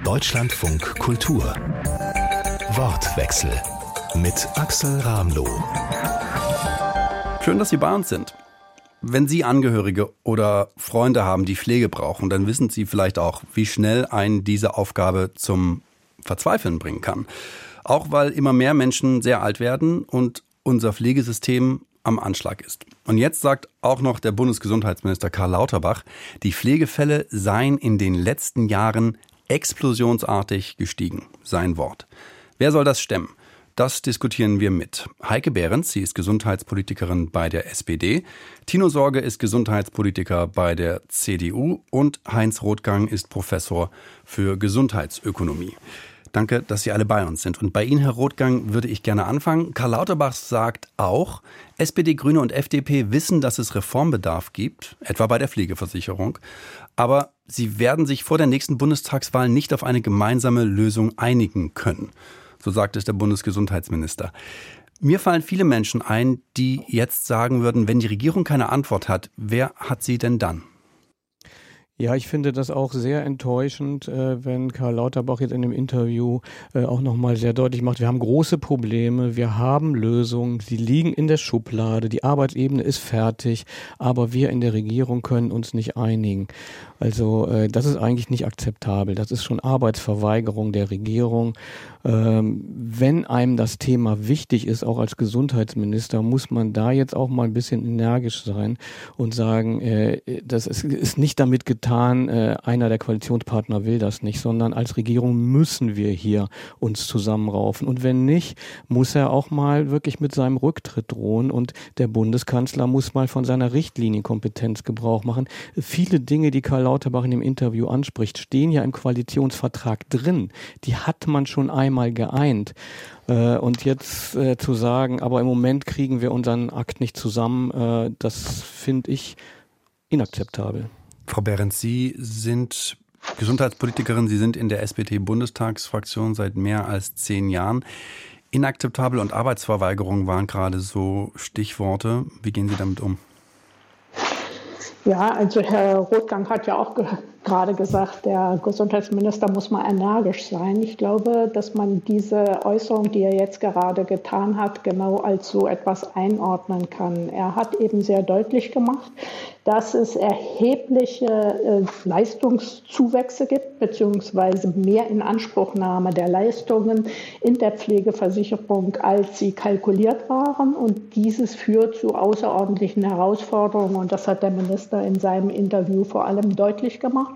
Deutschlandfunk Kultur. Wortwechsel mit Axel Ramloh. Schön, dass Sie bei uns sind. Wenn Sie Angehörige oder Freunde haben, die Pflege brauchen, dann wissen Sie vielleicht auch, wie schnell einen diese Aufgabe zum Verzweifeln bringen kann. Auch weil immer mehr Menschen sehr alt werden und unser Pflegesystem am Anschlag ist. Und jetzt sagt auch noch der Bundesgesundheitsminister Karl Lauterbach, die Pflegefälle seien in den letzten Jahren explosionsartig gestiegen. Sein Wort. Wer soll das stemmen? Das diskutieren wir mit Heike Behrens, sie ist Gesundheitspolitikerin bei der SPD, Tino Sorge ist Gesundheitspolitiker bei der CDU und Heinz Rothgang ist Professor für Gesundheitsökonomie. Danke, dass Sie alle bei uns sind. Und bei Ihnen, Herr Rothgang, würde ich gerne anfangen. Karl Lauterbach sagt auch, SPD, Grüne und FDP wissen, dass es Reformbedarf gibt, etwa bei der Pflegeversicherung. Aber sie werden sich vor der nächsten Bundestagswahl nicht auf eine gemeinsame Lösung einigen können. So sagt es der Bundesgesundheitsminister. Mir fallen viele Menschen ein, die jetzt sagen würden, wenn die Regierung keine Antwort hat, wer hat sie denn dann? Ja, ich finde das auch sehr enttäuschend, wenn Karl Lauterbach jetzt in dem Interview auch nochmal sehr deutlich macht, wir haben große Probleme, wir haben Lösungen, sie liegen in der Schublade, die Arbeitsebene ist fertig, aber wir in der Regierung können uns nicht einigen. Also das ist eigentlich nicht akzeptabel, das ist schon Arbeitsverweigerung der Regierung. Wenn einem das Thema wichtig ist, auch als Gesundheitsminister, muss man da jetzt auch mal ein bisschen energisch sein und sagen, das ist nicht damit getan, einer der Koalitionspartner will das nicht, sondern als Regierung müssen wir hier uns zusammenraufen. Und wenn nicht, muss er auch mal wirklich mit seinem Rücktritt drohen und der Bundeskanzler muss mal von seiner Richtlinienkompetenz Gebrauch machen. Viele Dinge, die Karl Lauterbach in dem Interview anspricht, stehen ja im Koalitionsvertrag drin. Die hat man schon einmal geeint. Und jetzt zu sagen, aber im Moment kriegen wir unseren Akt nicht zusammen, das finde ich inakzeptabel. Frau Behrens, Sie sind Gesundheitspolitikerin, Sie sind in der SPD-Bundestagsfraktion seit mehr als 10 Jahren. Inakzeptabel und Arbeitsverweigerung waren gerade so Stichworte. Wie gehen Sie damit um? Ja, also Herr Rothgang hat ja auch gerade gesagt, der Gesundheitsminister muss mal energisch sein. Ich glaube, dass man diese Äußerung, die er jetzt gerade getan hat, genau als so etwas einordnen kann. Er hat eben sehr deutlich gemacht, dass es erhebliche Leistungszuwächse gibt, beziehungsweise mehr Inanspruchnahme der Leistungen in der Pflegeversicherung, als sie kalkuliert waren. Und dieses führt zu außerordentlichen Herausforderungen. Und das hat der Minister in seinem Interview vor allem deutlich gemacht.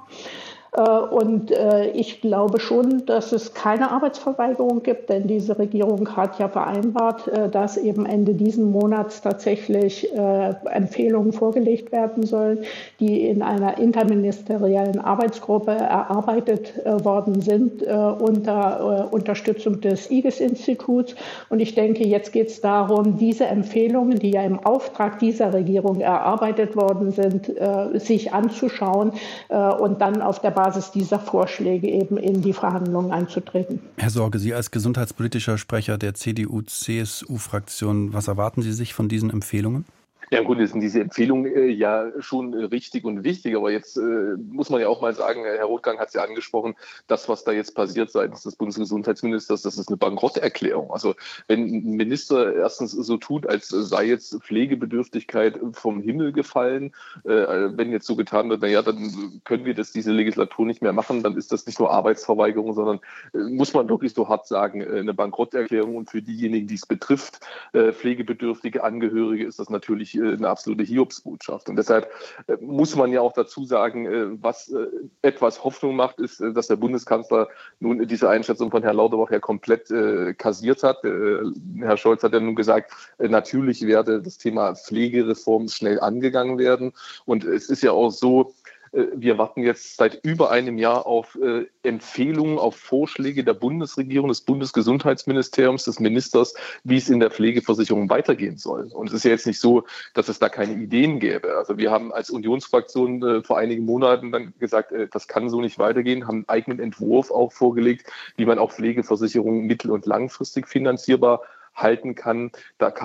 Und ich glaube schon, dass es keine Arbeitsverweigerung gibt, denn diese Regierung hat ja vereinbart, dass eben Ende diesen Monats tatsächlich Empfehlungen vorgelegt werden sollen, die in einer interministeriellen Arbeitsgruppe erarbeitet worden sind unter Unterstützung des IGES-Instituts. Und ich denke, jetzt geht es darum, diese Empfehlungen, die ja im Auftrag dieser Regierung erarbeitet worden sind, sich anzuschauen und dann auf der Basis dieser Vorschläge eben in die Verhandlungen einzutreten. Herr Sorge, Sie als gesundheitspolitischer Sprecher der CDU-CSU-Fraktion, was erwarten Sie sich von diesen Empfehlungen? Ja, im Grunde sind diese Empfehlungen ja schon richtig und wichtig, aber jetzt muss man ja auch mal sagen, Herr Rothgang hat es ja angesprochen, das, was da jetzt passiert seitens des Bundesgesundheitsministers, das ist eine Bankrotterklärung. Also wenn ein Minister erstens so tut, als sei jetzt Pflegebedürftigkeit vom Himmel gefallen, wenn jetzt so getan wird, naja, dann können wir diese Legislatur nicht mehr machen, dann ist das nicht nur Arbeitsverweigerung, sondern muss man wirklich so hart sagen, eine Bankrotterklärung. Und für diejenigen, die es betrifft, pflegebedürftige Angehörige, ist das natürlich eine absolute Hiobsbotschaft. Und deshalb muss man ja auch dazu sagen, was etwas Hoffnung macht, ist, dass der Bundeskanzler nun diese Einschätzung von Herrn Lauterbach ja komplett kassiert hat. Herr Scholz hat ja nun gesagt, natürlich werde das Thema Pflegereform schnell angegangen werden. Und es ist ja auch so, wir warten jetzt seit über einem Jahr auf Empfehlungen, auf Vorschläge der Bundesregierung, des Bundesgesundheitsministeriums, des Ministers, wie es in der Pflegeversicherung weitergehen soll. Und es ist ja jetzt nicht so, dass es da keine Ideen gäbe. Also wir haben als Unionsfraktion vor einigen Monaten dann gesagt, das kann so nicht weitergehen, haben einen eigenen Entwurf auch vorgelegt, wie man auch Pflegeversicherungen mittel- und langfristig finanzierbar halten kann. Da kam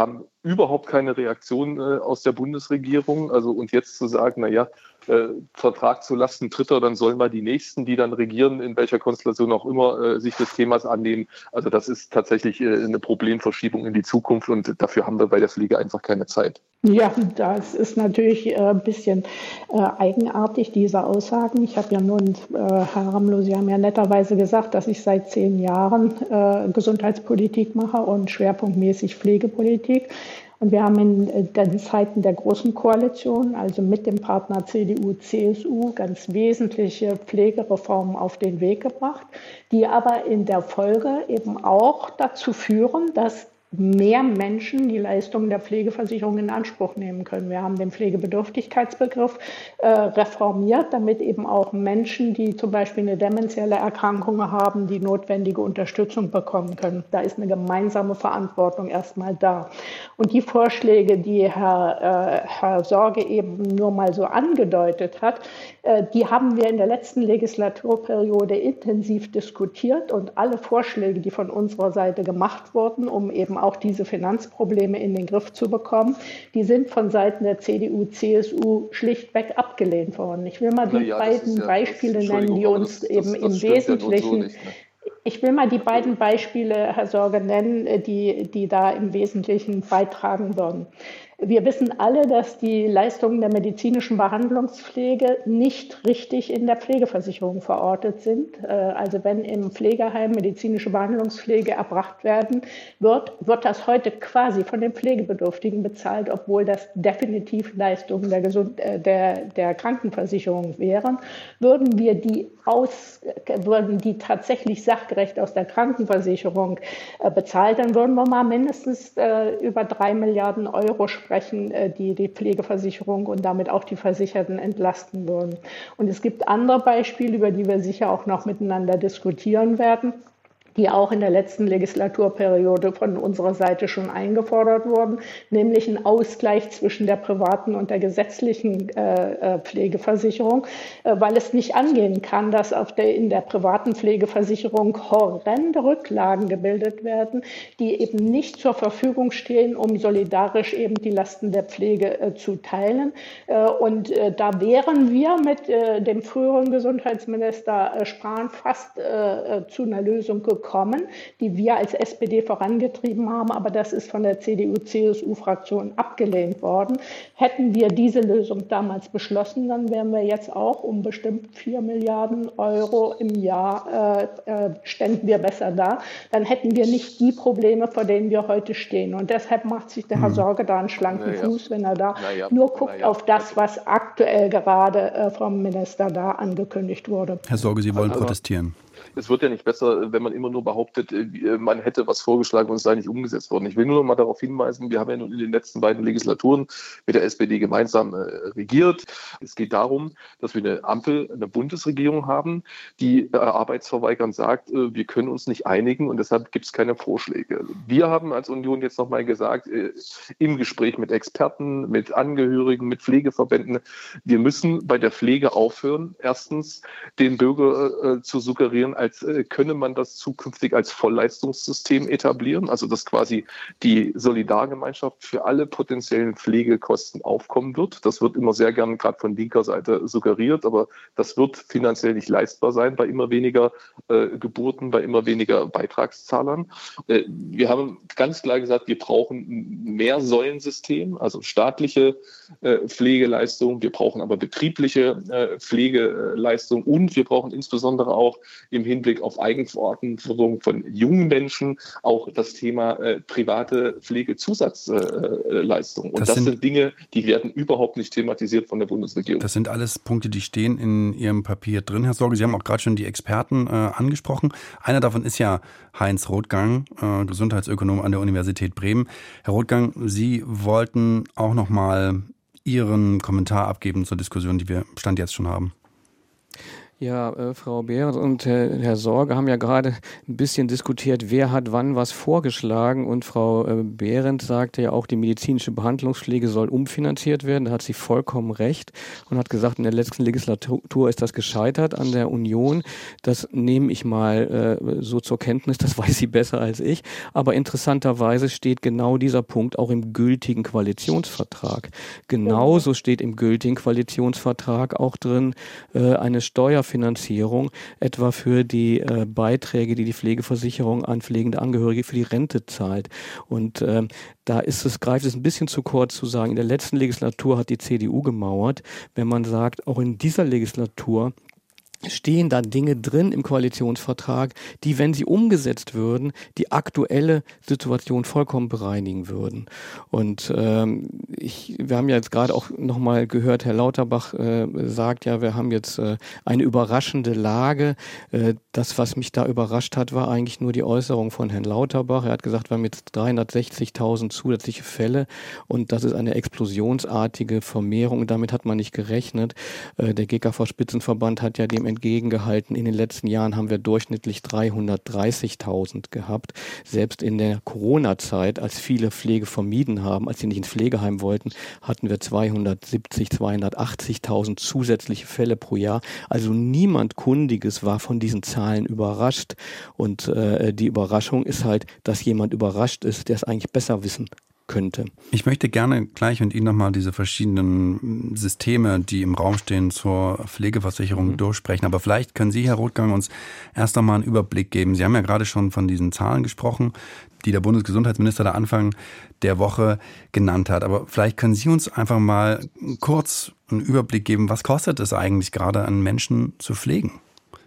überhaupt keine Reaktion aus der Bundesregierung. Also und jetzt zu sagen, naja, Vertrag zulasten Dritter, dann sollen mal die Nächsten, die dann regieren, in welcher Konstellation auch immer, sich des Themas annehmen. Also das ist tatsächlich eine Problemverschiebung in die Zukunft und dafür haben wir bei der Pflege einfach keine Zeit. Ja, das ist natürlich ein bisschen eigenartig, diese Aussagen. Ich habe ja nun, Herr Ramlow, Sie haben ja netterweise gesagt, dass ich seit 10 Jahren Gesundheitspolitik mache und schwerpunktmäßig Pflegepolitik. Und wir haben in den Zeiten der Großen Koalition, also mit dem Partner CDU, CSU, ganz wesentliche Pflegereformen auf den Weg gebracht, die aber in der Folge eben auch dazu führen, dass mehr Menschen die Leistungen der Pflegeversicherung in Anspruch nehmen können. Wir haben den Pflegebedürftigkeitsbegriff reformiert, damit eben auch Menschen, die zum Beispiel eine dementielle Erkrankung haben, die notwendige Unterstützung bekommen können. Da ist eine gemeinsame Verantwortung erstmal da. Und die Vorschläge, die Herr Sorge eben nur mal so angedeutet hat, die haben wir in der letzten Legislaturperiode intensiv diskutiert und alle Vorschläge, die von unserer Seite gemacht wurden, um eben auch diese Finanzprobleme in den Griff zu bekommen, die sind von Seiten der CDU, CSU schlichtweg abgelehnt worden. Ich will mal die beiden Beispiele nennen, die uns eben im Wesentlichen... Ich will mal die beiden Beispiele, Herr Sorge, nennen, die da im Wesentlichen beitragen würden. Wir wissen alle, dass die Leistungen der medizinischen Behandlungspflege nicht richtig in der Pflegeversicherung verortet sind. Also wenn im Pflegeheim medizinische Behandlungspflege erbracht werden wird das heute quasi von den Pflegebedürftigen bezahlt, obwohl das definitiv Leistungen der Krankenversicherung wären. Würden die tatsächlich sachgerecht aus der Krankenversicherung bezahlt, dann würden wir mal mindestens über 3 Milliarden Euro sprechen, die Pflegeversicherung und damit auch die Versicherten entlasten würden. Und es gibt andere Beispiele, über die wir sicher auch noch miteinander diskutieren werden, die auch in der letzten Legislaturperiode von unserer Seite schon eingefordert wurden, nämlich ein Ausgleich zwischen der privaten und der gesetzlichen Pflegeversicherung, weil es nicht angehen kann, dass in der privaten Pflegeversicherung horrende Rücklagen gebildet werden, die eben nicht zur Verfügung stehen, um solidarisch eben die Lasten der Pflege zu teilen. Und da wären wir mit dem früheren Gesundheitsminister Spahn fast zu einer Lösung gekommen, die wir als SPD vorangetrieben haben, aber das ist von der CDU-CSU-Fraktion abgelehnt worden. Hätten wir diese Lösung damals beschlossen, dann wären wir jetzt auch um bestimmt 4 Milliarden Euro im Jahr ständen wir besser da. Dann hätten wir nicht die Probleme, vor denen wir heute stehen. Und deshalb macht sich der Herr Sorge da einen schlanken Fuß, wenn er da nur guckt auf das, was aktuell gerade vom Minister da angekündigt wurde. Herr Sorge, Sie wollen protestieren. Es wird ja nicht besser, wenn man immer nur behauptet, man hätte was vorgeschlagen und es sei nicht umgesetzt worden. Ich will nur noch mal darauf hinweisen, wir haben ja nun in den letzten beiden Legislaturen mit der SPD gemeinsam regiert. Es geht darum, dass wir eine Bundesregierung haben, die arbeitsverweigernd sagt, wir können uns nicht einigen und deshalb gibt es keine Vorschläge. Wir haben als Union jetzt noch mal gesagt, im Gespräch mit Experten, mit Angehörigen, mit Pflegeverbänden, wir müssen bei der Pflege aufhören, erstens den Bürger zu suggerieren, als könne man das zukünftig als Vollleistungssystem etablieren, also dass quasi die Solidargemeinschaft für alle potenziellen Pflegekosten aufkommen wird. Das wird immer sehr gern gerade von linker Seite suggeriert, aber das wird finanziell nicht leistbar sein bei immer weniger Geburten, bei immer weniger Beitragszahlern. Wir haben ganz klar gesagt, wir brauchen ein Mehrsäulensystem, also staatliche Pflegeleistungen, wir brauchen aber betriebliche Pflegeleistungen und wir brauchen insbesondere auch im Hinblick auf Eigenverantwortung von jungen Menschen auch das Thema private Pflegezusatzleistungen. Und das sind Dinge, die werden überhaupt nicht thematisiert von der Bundesregierung. Das sind alles Punkte, die stehen in Ihrem Papier drin, Herr Sorge. Sie haben auch gerade schon die Experten angesprochen. Einer davon ist ja Heinz Rothgang, Gesundheitsökonom an der Universität Bremen. Herr Rothgang, Sie wollten auch noch mal Ihren Kommentar abgeben zur Diskussion, die wir Stand jetzt schon haben. Ja, Frau Behrendt und Herr Sorge haben ja gerade ein bisschen diskutiert, wer hat wann was vorgeschlagen. Und Frau Behrendt sagte ja auch, die medizinische Behandlungspflege soll umfinanziert werden. Da hat sie vollkommen recht und hat gesagt, in der letzten Legislatur ist das gescheitert an der Union. Das nehme ich mal so zur Kenntnis, das weiß sie besser als ich. Aber interessanterweise steht genau dieser Punkt auch im gültigen Koalitionsvertrag. Genauso steht im gültigen Koalitionsvertrag auch drin, eine Steuerfinanzierung, etwa für die Beiträge, die die Pflegeversicherung an pflegende Angehörige für die Rente zahlt. Und da greift es ein bisschen zu kurz zu sagen, in der letzten Legislatur hat die CDU gemauert. Wenn man sagt, auch in dieser Legislatur stehen da Dinge drin im Koalitionsvertrag, die, wenn sie umgesetzt würden, die aktuelle Situation vollkommen bereinigen würden. Und wir haben ja jetzt gerade auch nochmal gehört, Herr Lauterbach sagt ja, wir haben jetzt eine überraschende Lage. Das, was mich da überrascht hat, war eigentlich nur die Äußerung von Herrn Lauterbach. Er hat gesagt, wir haben jetzt 360.000 zusätzliche Fälle und das ist eine explosionsartige Vermehrung und damit hat man nicht gerechnet. Der GKV-Spitzenverband hat ja dem entgegengehalten. In den letzten Jahren haben wir durchschnittlich 330.000 gehabt. Selbst in der Corona-Zeit, als viele Pflege vermieden haben, als sie nicht ins Pflegeheim wollten, hatten wir 280.000 zusätzliche Fälle pro Jahr. Also niemand Kundiges war von diesen Zahlen überrascht. Und die Überraschung ist halt, dass jemand überrascht ist, der es eigentlich besser wissen könnte. Ich möchte gerne gleich mit Ihnen nochmal diese verschiedenen Systeme, die im Raum stehen, zur Pflegeversicherung durchsprechen. Aber vielleicht können Sie, Herr Rothgang, uns erst nochmal einen Überblick geben. Sie haben ja gerade schon von diesen Zahlen gesprochen, die der Bundesgesundheitsminister da Anfang der Woche genannt hat. Aber vielleicht können Sie uns einfach mal kurz einen Überblick geben, was kostet es eigentlich gerade, einen Menschen zu pflegen?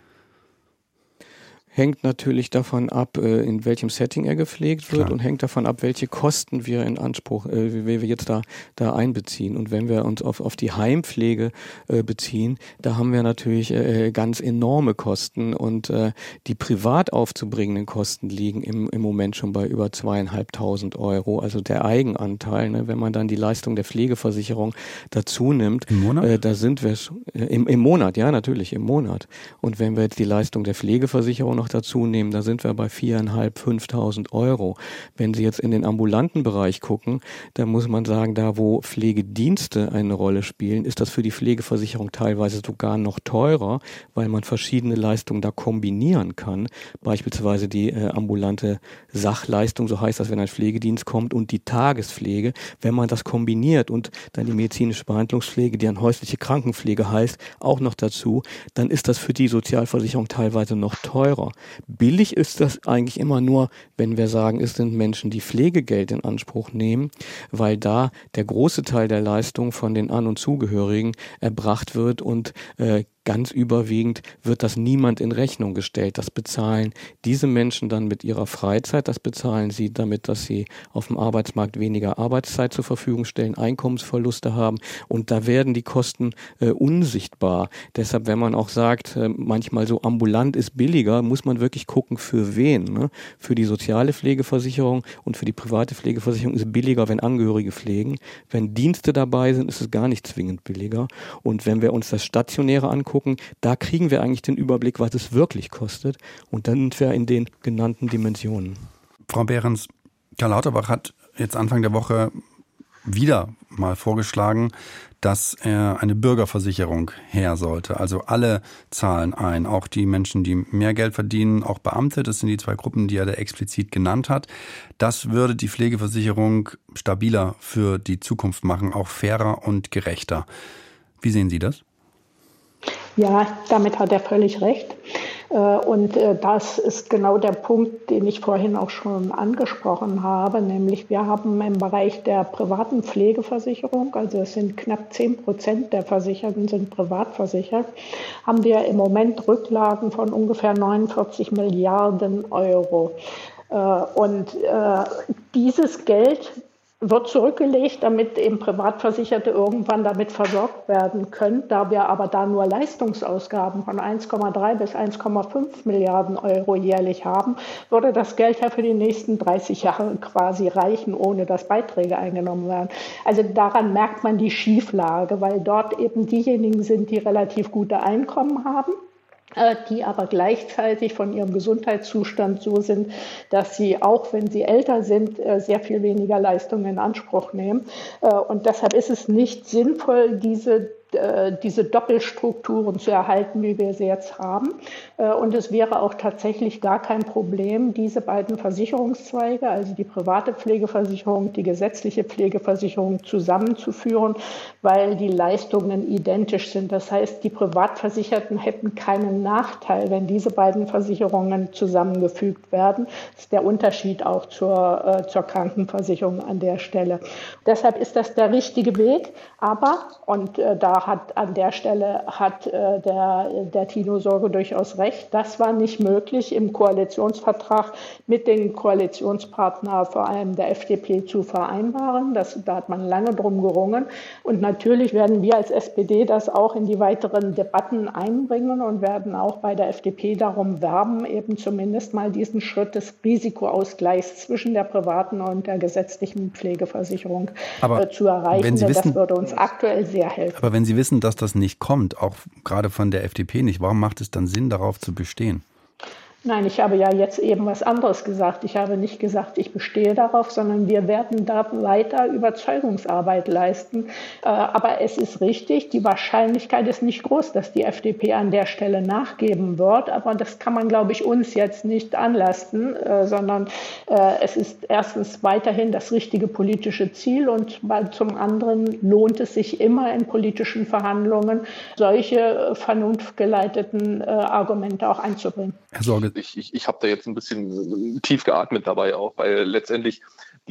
Hängt natürlich davon ab, in welchem Setting er gepflegt wird. Klar. Und hängt davon ab, welche Kosten wir in Anspruch, wie wir jetzt da einbeziehen. Und wenn wir uns auf die Heimpflege beziehen, da haben wir natürlich ganz enorme Kosten und die privat aufzubringenden Kosten liegen im Moment schon bei über 2.500 €. Also der Eigenanteil, ne, wenn man dann die Leistung der Pflegeversicherung dazu nimmt, im Monat? Da sind wir im Monat, ja natürlich im Monat. Und wenn wir jetzt die Leistung der Pflegeversicherung noch dazu nehmen, da sind wir bei 4.500, 5.000 €. Wenn Sie jetzt in den ambulanten Bereich gucken, dann muss man sagen, da wo Pflegedienste eine Rolle spielen, ist das für die Pflegeversicherung teilweise sogar noch teurer, weil man verschiedene Leistungen da kombinieren kann. Beispielsweise die ambulante Sachleistung, so heißt das, wenn ein Pflegedienst kommt, und die Tagespflege. Wenn man das kombiniert und dann die medizinische Behandlungspflege, die dann häusliche Krankenpflege heißt, auch noch dazu, dann ist das für die Sozialversicherung teilweise noch teurer. Billig ist das eigentlich immer nur, wenn wir sagen, es sind Menschen, die Pflegegeld in Anspruch nehmen, weil da der große Teil der Leistung von den An- und Zugehörigen erbracht wird und ganz überwiegend wird das niemand in Rechnung gestellt. Das bezahlen diese Menschen dann mit ihrer Freizeit, das bezahlen sie damit, dass sie auf dem Arbeitsmarkt weniger Arbeitszeit zur Verfügung stellen, Einkommensverluste haben und da werden die Kosten unsichtbar. Deshalb, wenn man auch sagt, manchmal so ambulant ist billiger, muss man wirklich gucken, für wen. Ne? Für die soziale Pflegeversicherung und für die private Pflegeversicherung ist es billiger, wenn Angehörige pflegen. Wenn Dienste dabei sind, ist es gar nicht zwingend billiger. Und wenn wir uns das Stationäre angucken, da kriegen wir eigentlich den Überblick, was es wirklich kostet. Und dann sind wir in den genannten Dimensionen. Frau Behrens, Karl Lauterbach hat jetzt Anfang der Woche wieder mal vorgeschlagen, dass eine Bürgerversicherung her sollte. Also alle zahlen ein, auch die Menschen, die mehr Geld verdienen, auch Beamte. Das sind die zwei Gruppen, die er da explizit genannt hat. Das würde die Pflegeversicherung stabiler für die Zukunft machen, auch fairer und gerechter. Wie sehen Sie das? Ja, damit hat er völlig recht. Und das ist genau der Punkt, den ich vorhin auch schon angesprochen habe, nämlich wir haben im Bereich der privaten Pflegeversicherung, also es sind knapp 10% der Versicherten sind privat versichert, haben wir im Moment Rücklagen von ungefähr 49 Milliarden €. Und dieses Geld wird zurückgelegt, damit eben Privatversicherte irgendwann damit versorgt werden können. Da wir aber da nur Leistungsausgaben von 1,3 bis 1,5 Milliarden € jährlich haben, würde das Geld ja für die nächsten 30 Jahre quasi reichen, ohne dass Beiträge eingenommen werden. Also daran merkt man die Schieflage, weil dort eben diejenigen sind, die relativ gute Einkommen haben. die aber gleichzeitig von ihrem Gesundheitszustand so sind, dass sie, auch wenn sie älter sind, sehr viel weniger Leistungen in Anspruch nehmen. Und deshalb ist es nicht sinnvoll, diese Doppelstrukturen zu erhalten, wie wir sie jetzt haben. Und es wäre auch tatsächlich gar kein Problem, diese beiden Versicherungszweige, also die private Pflegeversicherung, die gesetzliche Pflegeversicherung zusammenzuführen, weil die Leistungen identisch sind. Das heißt, die Privatversicherten hätten keinen Nachteil, wenn diese beiden Versicherungen zusammengefügt werden. Das ist der Unterschied auch zur Krankenversicherung an der Stelle. Deshalb ist das der richtige Weg. Aber, und an der Stelle hat der Tino Sorge durchaus recht, das war nicht möglich im Koalitionsvertrag mit den Koalitionspartnern, vor allem der FDP, zu vereinbaren. Da hat man lange drum gerungen. Und natürlich werden wir als SPD das auch in die weiteren Debatten einbringen und werden auch bei der FDP darum werben, eben zumindest mal diesen Schritt des Risikoausgleichs zwischen der privaten und der gesetzlichen Pflegeversicherung zu erreichen. Das würde uns aktuell sehr helfen. Aber wenn Sie wissen, dass das nicht kommt, auch gerade von der FDP nicht, warum macht es dann Sinn, darauf zu bestehen? Nein, ich habe ja jetzt eben was anderes gesagt. Ich habe nicht gesagt, ich bestehe darauf, sondern wir werden da weiter Überzeugungsarbeit leisten. Aber es ist richtig, die Wahrscheinlichkeit ist nicht groß, dass die FDP an der Stelle nachgeben wird. Aber das kann man, glaube ich, uns jetzt nicht anlasten, sondern es ist erstens weiterhin das richtige politische Ziel und zum anderen lohnt es sich immer in politischen Verhandlungen, solche vernunftgeleiteten Argumente auch einzubringen. Herr Sorge. Ich habe da jetzt ein bisschen tief geatmet dabei auch, weil letztendlich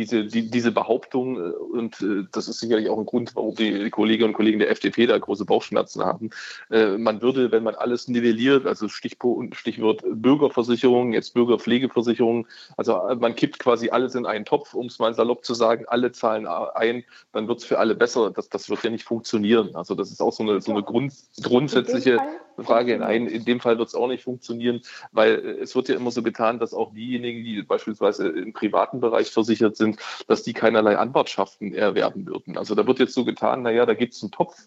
diese Behauptung, und das ist sicherlich auch ein Grund, warum die Kolleginnen und Kollegen der FDP da große Bauchschmerzen haben, man würde, wenn man alles nivelliert, also Stichwort Bürgerversicherung, jetzt Bürgerpflegeversicherung, also man kippt quasi alles in einen Topf, um es mal salopp zu sagen, alle zahlen ein, dann wird es für alle besser. Das wird ja nicht funktionieren. Also das ist auch so eine grundsätzliche Frage. Nein, in dem Fall wird es auch nicht funktionieren, weil es wird ja immer so getan, dass auch diejenigen, die beispielsweise im privaten Bereich versichert sind, dass die keinerlei Anwartschaften erwerben würden. Also da wird jetzt so getan, naja, da gibt es einen Topf,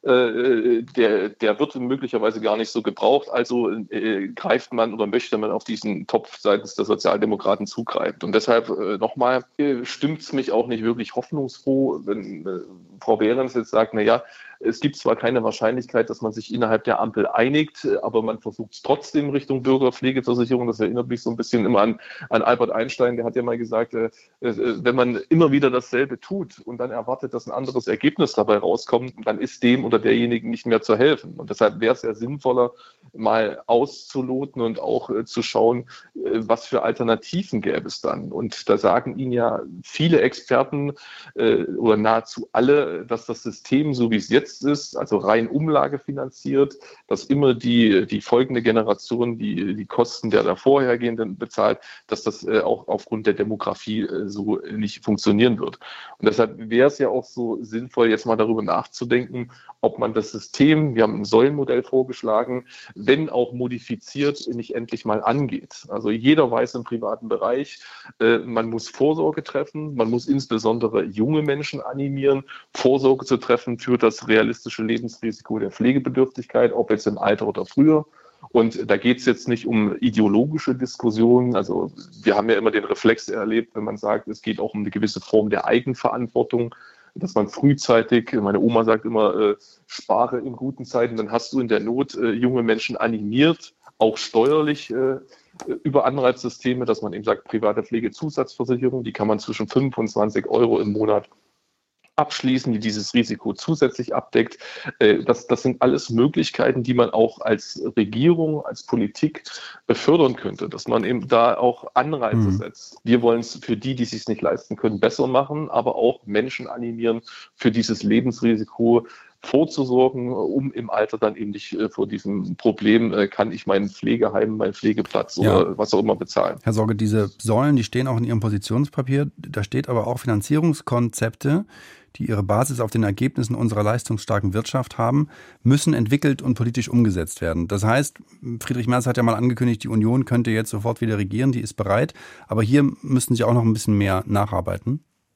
der wird möglicherweise gar nicht so gebraucht, also greift man oder möchte man auf diesen Topf seitens der Sozialdemokraten zugreifen. Und deshalb nochmal, stimmt es mich auch nicht wirklich hoffnungsfroh, wenn Frau Behrens jetzt sagt, naja, es gibt zwar keine Wahrscheinlichkeit, dass man sich innerhalb der Ampel einigt, aber man versucht es trotzdem Richtung Bürgerpflegeversicherung. Das erinnert mich so ein bisschen immer an Albert Einstein, der hat ja mal gesagt, wenn man immer wieder dasselbe tut und dann erwartet, dass ein anderes Ergebnis dabei rauskommt, dann ist dem oder derjenigen nicht mehr zu helfen. Und deshalb wäre es ja sinnvoller, mal auszuloten und auch zu schauen, was für Alternativen gäbe es dann. Und da sagen Ihnen ja viele Experten oder nahezu alle, dass das System, so wie es jetzt ist, also rein umlagefinanziert, dass immer die folgende Generation die Kosten der vorhergehenden bezahlt, dass das auch aufgrund der Demografie so nicht funktionieren wird. Und deshalb wäre es ja auch so sinnvoll, jetzt mal darüber nachzudenken, ob man das System, wir haben ein Säulenmodell vorgeschlagen, wenn auch modifiziert, nicht endlich mal angeht. Also jeder weiß im privaten Bereich, man muss Vorsorge treffen, man muss insbesondere junge Menschen animieren, Vorsorge zu treffen für das realistische Lebensrisiko der Pflegebedürftigkeit, ob jetzt im Alter oder früher. Und da geht es jetzt nicht um ideologische Diskussionen. Also wir haben ja immer den Reflex erlebt, wenn man sagt, es geht auch um eine gewisse Form der Eigenverantwortung, dass man frühzeitig, meine Oma sagt immer, spare in guten Zeiten, dann hast du in der Not junge Menschen animiert, auch steuerlich über Anreizsysteme, dass man eben sagt, private Pflegezusatzversicherung, die kann man zwischen 5 und 20 Euro im Monat abschließen, die dieses Risiko zusätzlich abdeckt. Das sind alles Möglichkeiten, die man auch als Regierung, als Politik befördern könnte, dass man eben da auch Anreize setzt. Wir wollen es für die es sich nicht leisten können, besser machen, aber auch Menschen animieren, für dieses Lebensrisiko vorzusorgen, um im Alter dann eben nicht vor diesem Problem, kann ich mein Pflegeheim, meinen Pflegeplatz oder was auch immer bezahlen. Herr Sorge, diese Säulen, die stehen auch in Ihrem Positionspapier, da steht aber auch Finanzierungskonzepte, die ihre Basis auf den Ergebnissen unserer leistungsstarken Wirtschaft haben, müssen entwickelt und politisch umgesetzt werden. Das heißt, Friedrich Merz hat ja mal angekündigt, die Union könnte jetzt sofort wieder regieren, die ist bereit, aber hier müssten Sie auch noch ein bisschen mehr nacharbeiten.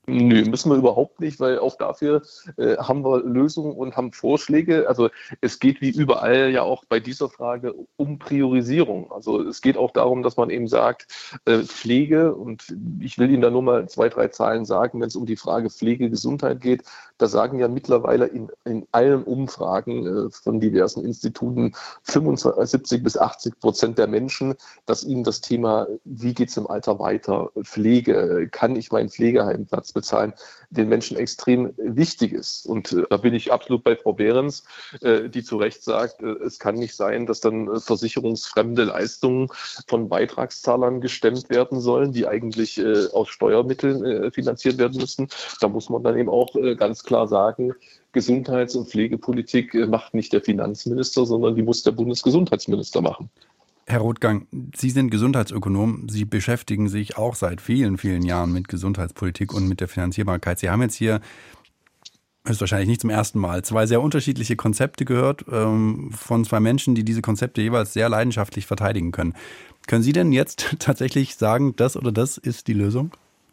Nö, müssen wir überhaupt nicht, weil auch dafür haben wir Lösungen und haben Vorschläge. Also es geht wie überall ja auch bei dieser Frage um Priorisierung. Also es geht auch darum, dass man eben sagt, Pflege, und ich will Ihnen da nur mal 2, 3 Zahlen sagen, wenn es um die Frage Pflege, Gesundheit geht, da sagen ja mittlerweile in allen Umfragen von diversen Instituten 75-80% der Menschen, dass ihnen das Thema, wie geht es im Alter weiter, Pflege, kann ich meinen Pflegeheimplatz bezahlen, den Menschen extrem wichtig ist. Und da bin ich absolut bei Frau Behrens, die zu Recht sagt, es kann nicht sein, dass dann versicherungsfremde Leistungen von Beitragszahlern gestemmt werden sollen, die eigentlich aus Steuermitteln finanziert werden müssen. Da muss man dann eben auch ganz klar sagen, Gesundheits- und Pflegepolitik macht nicht der Finanzminister, sondern die muss der Bundesgesundheitsminister machen. Herr Rothgang, Sie sind Gesundheitsökonom. Sie beschäftigen sich auch seit vielen, vielen Jahren mit Gesundheitspolitik und mit der Finanzierbarkeit. Sie haben jetzt hier höchstwahrscheinlich nicht zum ersten Mal 2 sehr unterschiedliche Konzepte gehört von 2 Menschen, die diese Konzepte jeweils sehr leidenschaftlich verteidigen können. Können Sie denn jetzt tatsächlich sagen, das oder das ist die Lösung?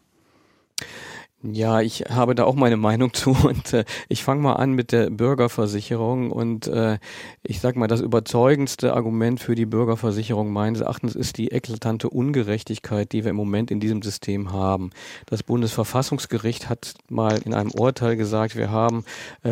Ja, ich habe da auch meine Meinung zu und ich fange mal an mit der Bürgerversicherung und ich sag mal, das überzeugendste Argument für die Bürgerversicherung meines Erachtens ist die eklatante Ungerechtigkeit, die wir im Moment in diesem System haben. Das Bundesverfassungsgericht hat mal in einem Urteil gesagt, wir haben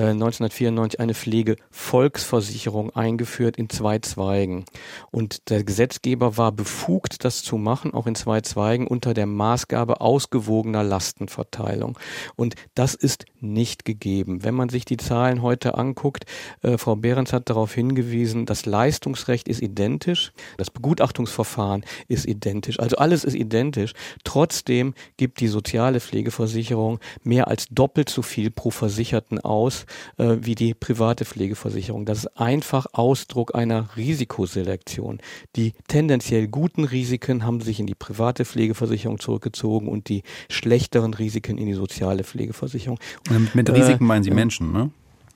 1994 eine Pflegevolksversicherung eingeführt in 2 Zweigen und der Gesetzgeber war befugt, das zu machen, auch in 2 Zweigen unter der Maßgabe ausgewogener Lastenverteilung. Und das ist nicht gegeben. Wenn man sich die Zahlen heute anguckt, Frau Behrens hat darauf hingewiesen, das Leistungsrecht ist identisch, das Begutachtungsverfahren ist identisch, also alles ist identisch. Trotzdem gibt die soziale Pflegeversicherung mehr als doppelt so viel pro Versicherten aus wie die private Pflegeversicherung. Das ist einfach Ausdruck einer Risikoselektion. Die tendenziell guten Risiken haben sich in die private Pflegeversicherung zurückgezogen und die schlechteren Risiken in die soziale Pflegeversicherung. Und mit Risiken meinen Sie Menschen, ne?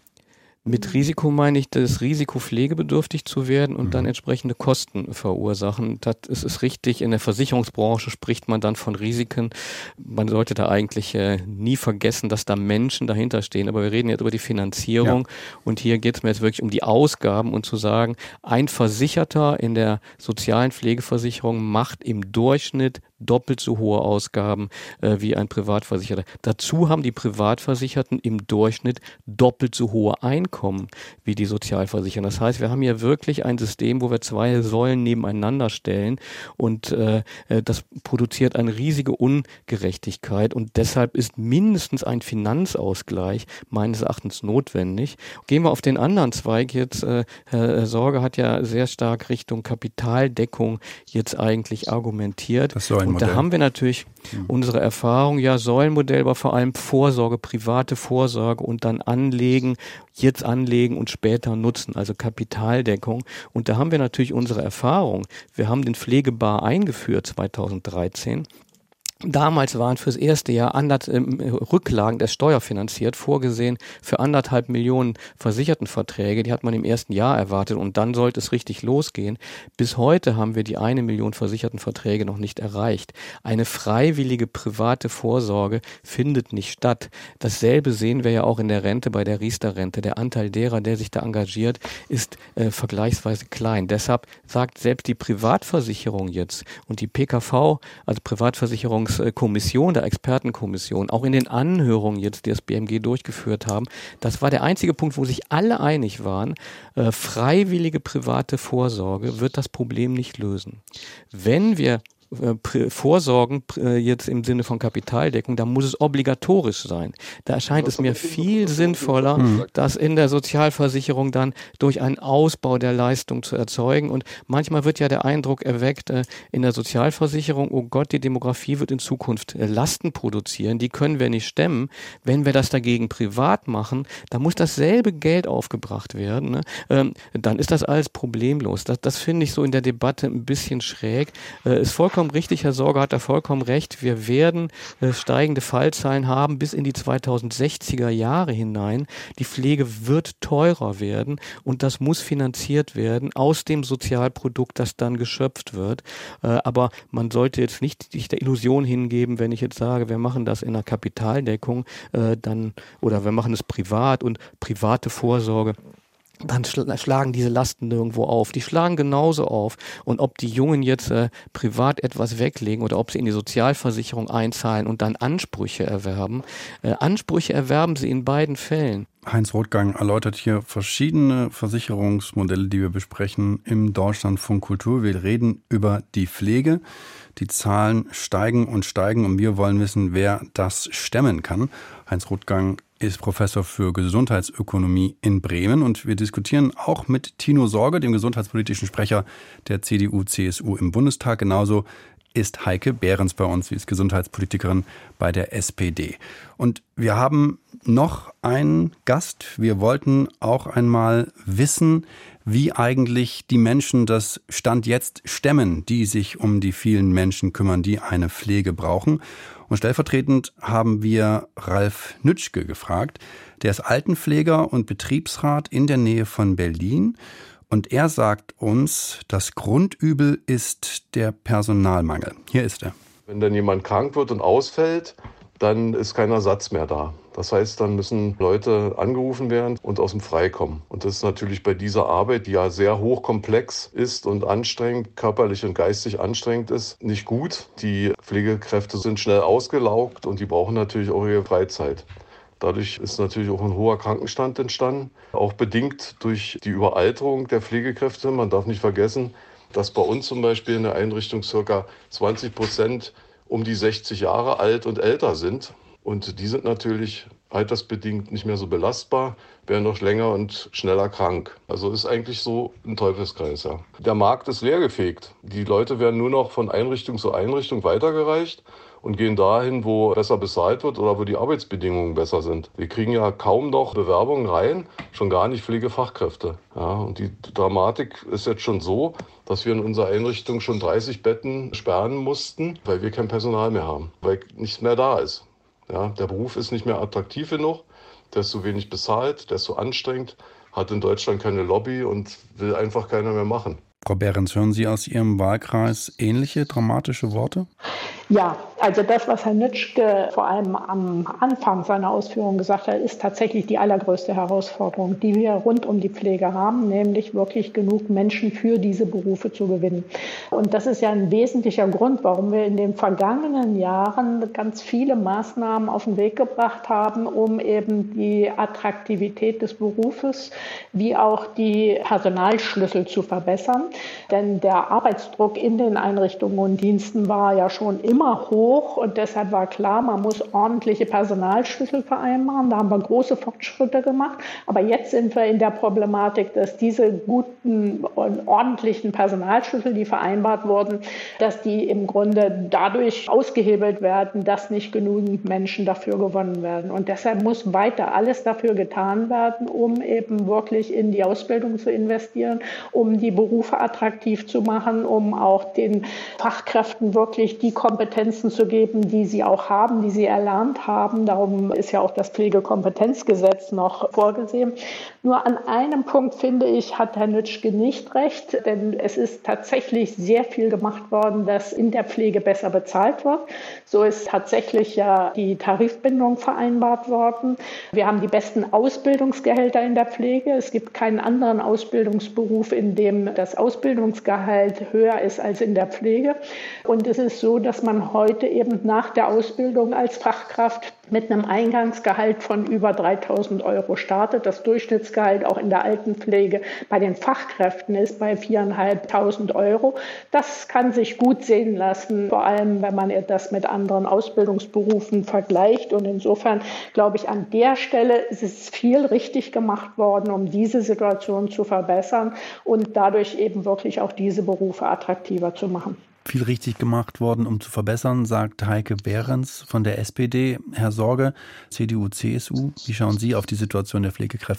Mit Risiko meine ich das Risiko, pflegebedürftig zu werden und dann entsprechende Kosten verursachen. Das ist richtig. In der Versicherungsbranche spricht man dann von Risiken. Man sollte da eigentlich nie vergessen, dass da Menschen dahinter stehen. Aber wir reden jetzt über die Finanzierung und hier geht es mir jetzt wirklich um die Ausgaben und zu sagen, ein Versicherter in der sozialen Pflegeversicherung macht im Durchschnitt doppelt so hohe Ausgaben wie ein Privatversicherter. Dazu haben die Privatversicherten im Durchschnitt doppelt so hohe Einkommen wie die Sozialversicherten. Das heißt, wir haben hier wirklich ein System, wo wir 2 Säulen nebeneinander stellen und das produziert eine riesige Ungerechtigkeit und deshalb ist mindestens ein Finanzausgleich meines Erachtens notwendig. Gehen wir auf den anderen Zweig jetzt. Herr Sorge hat ja sehr stark Richtung Kapitaldeckung jetzt eigentlich argumentiert. Und da haben wir natürlich unsere Erfahrung, ja, Säulenmodell, aber vor allem Vorsorge, private Vorsorge und dann anlegen, jetzt anlegen und später nutzen, also Kapitaldeckung. Und da haben wir natürlich unsere Erfahrung. Wir haben den Pflegebar eingeführt 2013. Damals waren fürs erste Jahr Rücklagen der Steuer finanziert, vorgesehen für 1,5 Millionen Versichertenverträge. Die hat man im ersten Jahr erwartet und dann sollte es richtig losgehen. Bis heute haben wir die 1 Million Versichertenverträge noch nicht erreicht. Eine freiwillige private Vorsorge findet nicht statt. Dasselbe sehen wir ja auch in der Rente, bei der Riester-Rente. Der Anteil derer, der sich da engagiert, ist vergleichsweise klein. Deshalb sagt selbst die Privatversicherung jetzt und die PKV, also Privatversicherungskommission, der Expertenkommission, auch in den Anhörungen jetzt, die das BMG durchgeführt haben, das war der einzige Punkt, wo sich alle einig waren, freiwillige private Vorsorge wird das Problem nicht lösen. Wenn wir Vorsorgen jetzt im Sinne von Kapitaldeckung, da muss es obligatorisch sein. Da erscheint es mir viel sinnvoller, das in der Sozialversicherung dann durch einen Ausbau der Leistung zu erzeugen. Und manchmal wird ja der Eindruck erweckt in der Sozialversicherung, oh Gott, die Demografie wird in Zukunft Lasten produzieren, die können wir nicht stemmen. Wenn wir das dagegen privat machen, dann muss dasselbe Geld aufgebracht werden. Ne? Dann ist das alles problemlos. Das finde ich so in der Debatte ein bisschen schräg. Ist vollkommen vollkommen richtig, Herr Sorge hat da vollkommen recht. Wir werden steigende Fallzahlen haben bis in die 2060er Jahre hinein. Die Pflege wird teurer werden und das muss finanziert werden aus dem Sozialprodukt, das dann geschöpft wird. Aber man sollte jetzt nicht sich der Illusion hingeben, wenn ich jetzt sage, wir machen das in einer Kapitaldeckung, oder wir machen es privat und private Vorsorge, dann schlagen diese Lasten nirgendwo auf. Die schlagen genauso auf. Und ob die Jungen jetzt privat etwas weglegen oder ob sie in die Sozialversicherung einzahlen und dann Ansprüche erwerben sie in beiden Fällen. Heinz Rothgang erläutert hier verschiedene Versicherungsmodelle, die wir besprechen im Deutschlandfunk Kultur. Wir reden über die Pflege. Die Zahlen steigen und steigen und wir wollen wissen, wer das stemmen kann. Heinz Rothgang ist Professor für Gesundheitsökonomie in Bremen und wir diskutieren auch mit Tino Sorge, dem gesundheitspolitischen Sprecher der CDU/CSU im Bundestag. Genauso ist Heike Behrens bei uns, sie ist Gesundheitspolitikerin bei der SPD. Und wir haben noch einen Gast. Wir wollten auch einmal wissen, wie eigentlich die Menschen das Stand jetzt stemmen, die sich um die vielen Menschen kümmern, die eine Pflege brauchen. Und stellvertretend haben wir Ralf Nütschke gefragt. Der ist Altenpfleger und Betriebsrat in der Nähe von Berlin. Und er sagt uns, das Grundübel ist der Personalmangel. Hier ist er. Wenn dann jemand krank wird und ausfällt, dann ist kein Ersatz mehr da. Das heißt, dann müssen Leute angerufen werden und aus dem Frei kommen. Und das ist natürlich bei dieser Arbeit, die ja sehr hochkomplex ist und anstrengend, körperlich und geistig anstrengend ist, nicht gut. Die Pflegekräfte sind schnell ausgelaugt und die brauchen natürlich auch ihre Freizeit. Dadurch ist natürlich auch ein hoher Krankenstand entstanden, auch bedingt durch die Überalterung der Pflegekräfte. Man darf nicht vergessen, dass bei uns zum Beispiel in der Einrichtung ca. 20% um die 60 Jahre alt und älter sind. Und die sind natürlich altersbedingt nicht mehr so belastbar, werden noch länger und schneller krank. Also ist eigentlich so ein Teufelskreis. Ja. Der Markt ist leergefegt. Die Leute werden nur noch von Einrichtung zu Einrichtung weitergereicht und gehen dahin, wo besser bezahlt wird oder wo die Arbeitsbedingungen besser sind. Wir kriegen ja kaum noch Bewerbungen rein, schon gar nicht Pflegefachkräfte. Ja, und die Dramatik ist jetzt schon so, dass wir in unserer Einrichtung schon 30 Betten sperren mussten, weil wir kein Personal mehr haben, weil nichts mehr da ist. Ja, der Beruf ist nicht mehr attraktiv genug, der ist zu wenig bezahlt, der ist zu anstrengend, hat in Deutschland keine Lobby und will einfach keiner mehr machen. Frau Behrens, hören Sie aus Ihrem Wahlkreis ähnliche dramatische Worte? Ja, also das, was Herr Nütschke vor allem am Anfang seiner Ausführungen gesagt hat, ist tatsächlich die allergrößte Herausforderung, die wir rund um die Pflege haben, nämlich wirklich genug Menschen für diese Berufe zu gewinnen. Und das ist ja ein wesentlicher Grund, warum wir in den vergangenen Jahren ganz viele Maßnahmen auf den Weg gebracht haben, um eben die Attraktivität des Berufes wie auch die Personalschlüssel zu verbessern. Denn der Arbeitsdruck in den Einrichtungen und Diensten war ja schon immer hoch und deshalb war klar, man muss ordentliche Personalschlüssel vereinbaren. Da haben wir große Fortschritte gemacht. Aber jetzt sind wir in der Problematik, dass diese guten und ordentlichen Personalschlüssel, die vereinbart wurden, dass die im Grunde dadurch ausgehebelt werden, dass nicht genügend Menschen dafür gewonnen werden. Und deshalb muss weiter alles dafür getan werden, um eben wirklich in die Ausbildung zu investieren, um die Berufe attraktiv zu machen, um auch den Fachkräften wirklich die Kompetenzen zu geben, die sie auch haben, die sie erlernt haben. Darum ist ja auch das Pflegekompetenzgesetz noch vorgesehen. Nur an einem Punkt, finde ich, hat Herr Nütschke nicht recht, denn es ist tatsächlich sehr viel gemacht worden, dass in der Pflege besser bezahlt wird. So ist tatsächlich ja die Tarifbindung vereinbart worden. Wir haben die besten Ausbildungsgehälter in der Pflege. Es gibt keinen anderen Ausbildungsberuf, in dem das Ausbildungsgehalt höher ist als in der Pflege. Und es ist so, dass man heute eben nach der Ausbildung als Fachkraft mit einem Eingangsgehalt von über 3.000 € startet. Das Durchschnittsgehalt auch in der Altenpflege bei den Fachkräften ist bei 4.500 €. Das kann sich gut sehen lassen, vor allem wenn man das mit anderen Ausbildungsberufen vergleicht. Und insofern glaube ich, an der Stelle ist es viel richtig gemacht worden, um diese Situation zu verbessern und dadurch eben wirklich auch diese Berufe attraktiver zu machen. Viel richtig gemacht worden, um zu verbessern, sagt Heike Behrens von der SPD. Herr Sorge, CDU, CSU, wie schauen Sie auf die Situation der Pflegekräfte?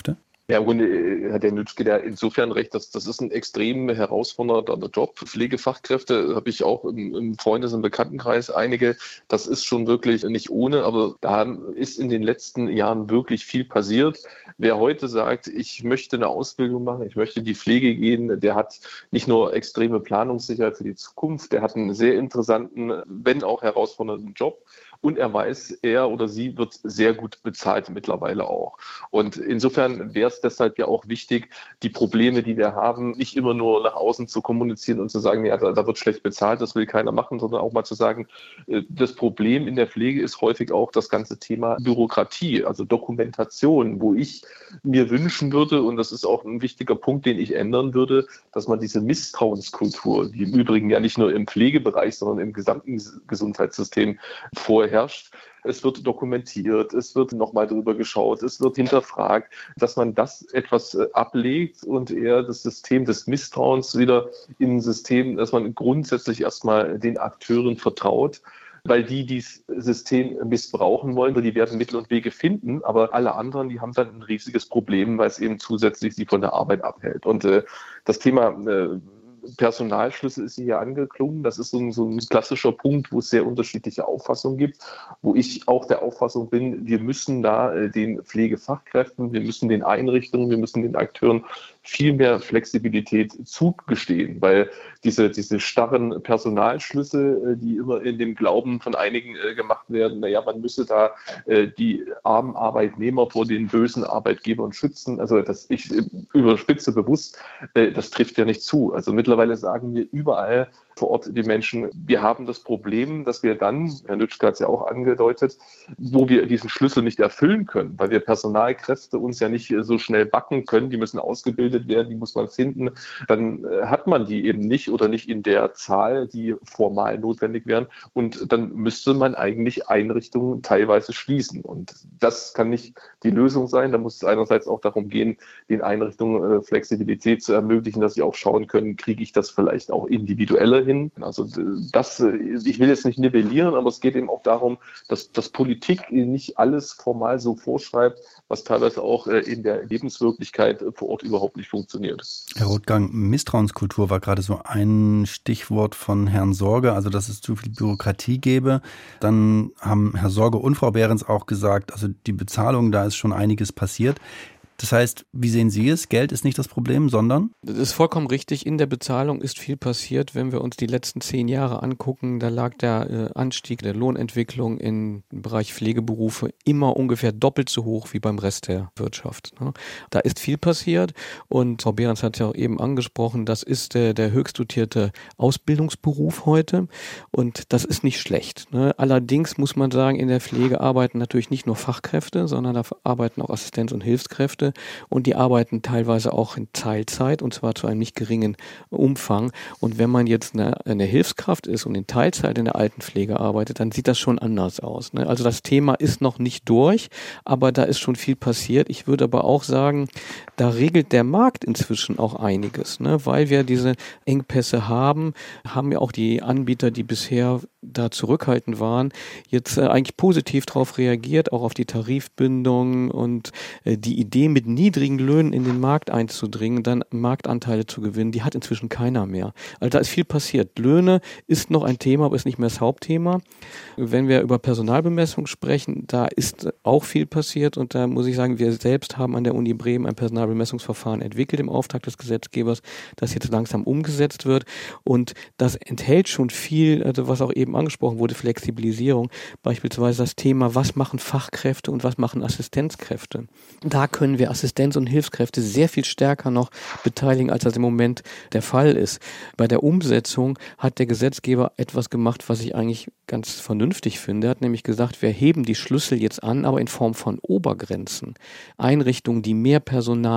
Ja, im Grunde hat der Nütschke da insofern recht, dass das ist ein extrem herausfordernder Job. Pflegefachkräfte habe ich auch im Freundes- und Bekanntenkreis einige. Das ist schon wirklich nicht ohne, aber da ist in den letzten Jahren wirklich viel passiert. Wer heute sagt, ich möchte eine Ausbildung machen, ich möchte in die Pflege gehen, der hat nicht nur extreme Planungssicherheit für die Zukunft, der hat einen sehr interessanten, wenn auch herausfordernden Job. Und er weiß, er oder sie wird sehr gut bezahlt mittlerweile auch. Und insofern wäre es deshalb ja auch wichtig, die Probleme, die wir haben, nicht immer nur nach außen zu kommunizieren und zu sagen, ja, da wird schlecht bezahlt, das will keiner machen, sondern auch mal zu sagen, das Problem in der Pflege ist häufig auch das ganze Thema Bürokratie, also Dokumentation, wo ich mir wünschen würde, und das ist auch ein wichtiger Punkt, den ich ändern würde, dass man diese Misstrauenskultur, die im Übrigen ja nicht nur im Pflegebereich, sondern im gesamten Gesundheitssystem vorherrscht. Es wird dokumentiert, es wird nochmal drüber geschaut, es wird hinterfragt, dass man das etwas ablegt und eher das System des Misstrauens wieder in ein System, dass man grundsätzlich erstmal den Akteuren vertraut. Weil die dieses System missbrauchen wollen, die werden Mittel und Wege finden, aber alle anderen, die haben dann ein riesiges Problem, weil es eben zusätzlich sie von der Arbeit abhält. Und das Thema Personalschlüssel ist hier angeklungen. Das ist so ein klassischer Punkt, wo es sehr unterschiedliche Auffassungen gibt, wo ich auch der Auffassung bin, wir müssen da den Pflegefachkräften, wir müssen den Einrichtungen, wir müssen den Akteuren viel mehr Flexibilität zugestehen, weil diese starren Personalschlüsse, die immer in dem Glauben von einigen gemacht werden, naja, man müsse da die armen Arbeitnehmer vor den bösen Arbeitgebern schützen. Also ich überspitze bewusst, das trifft ja nicht zu. Also mittlerweile sagen wir überall vor Ort die Menschen, wir haben das Problem, dass wir dann, Herr Nütschke hat es ja auch angedeutet, wo wir diesen Schlüssel nicht erfüllen können, weil wir Personalkräfte uns ja nicht so schnell backen können, die müssen ausgebildet werden, die muss man finden, dann hat man die eben nicht oder nicht in der Zahl, die formal notwendig wären, und dann müsste man eigentlich Einrichtungen teilweise schließen, und das kann nicht die Lösung sein. Da muss es einerseits auch darum gehen, den Einrichtungen Flexibilität zu ermöglichen, dass sie auch schauen können, kriege ich das vielleicht auch individueller hin. Also ich will jetzt nicht nivellieren, aber es geht eben auch darum, dass Politik nicht alles formal so vorschreibt, was teilweise auch in der Lebenswirklichkeit vor Ort überhaupt nicht funktioniert. Herr Rothgang, Misstrauenskultur war gerade so ein Stichwort von Herrn Sorge, also dass es zu viel Bürokratie gäbe. Dann haben Herr Sorge und Frau Behrens auch gesagt, also die Bezahlung, da ist schon einiges passiert. Das heißt, wie sehen Sie es? Geld ist nicht das Problem, sondern? Das ist vollkommen richtig. In der Bezahlung ist viel passiert. Wenn wir uns die letzten 10 Jahre angucken, da lag der Anstieg der Lohnentwicklung im Bereich Pflegeberufe immer ungefähr doppelt so hoch wie beim Rest der Wirtschaft. Da ist viel passiert, und Frau Behrens hat ja auch eben angesprochen, das ist der höchst dotierte Ausbildungsberuf heute, und das ist nicht schlecht. Allerdings muss man sagen, in der Pflege arbeiten natürlich nicht nur Fachkräfte, sondern da arbeiten auch Assistenz- und Hilfskräfte. Und die arbeiten teilweise auch in Teilzeit, und zwar zu einem nicht geringen Umfang. Und wenn man jetzt eine Hilfskraft ist und in Teilzeit in der Altenpflege arbeitet, dann sieht das schon anders aus. Also das Thema ist noch nicht durch, aber da ist schon viel passiert. Ich würde aber auch sagen, da regelt der Markt inzwischen auch einiges, weil wir diese Engpässe haben ja auch die Anbieter, die bisher da zurückhaltend waren, jetzt eigentlich positiv darauf reagiert, auch auf die Tarifbindung und die Idee, mit niedrigen Löhnen in den Markt einzudringen, dann Marktanteile zu gewinnen, die hat inzwischen keiner mehr. Also da ist viel passiert. Löhne ist noch ein Thema, aber ist nicht mehr das Hauptthema. Wenn wir über Personalbemessung sprechen, da ist auch viel passiert, und da muss ich sagen, wir selbst haben an der Uni Bremen ein Personalbemessungsverfahren entwickelt im Auftrag des Gesetzgebers, das jetzt langsam umgesetzt wird, und das enthält schon viel, also was auch eben angesprochen wurde, Flexibilisierung, beispielsweise das Thema, was machen Fachkräfte und was machen Assistenzkräfte. Da können wir Assistenz- und Hilfskräfte sehr viel stärker noch beteiligen, als das im Moment der Fall ist. Bei der Umsetzung hat der Gesetzgeber etwas gemacht, was ich eigentlich ganz vernünftig finde. Er hat nämlich gesagt, wir heben die Schlüssel jetzt an, aber in Form von Obergrenzen. Einrichtungen, die mehr Personal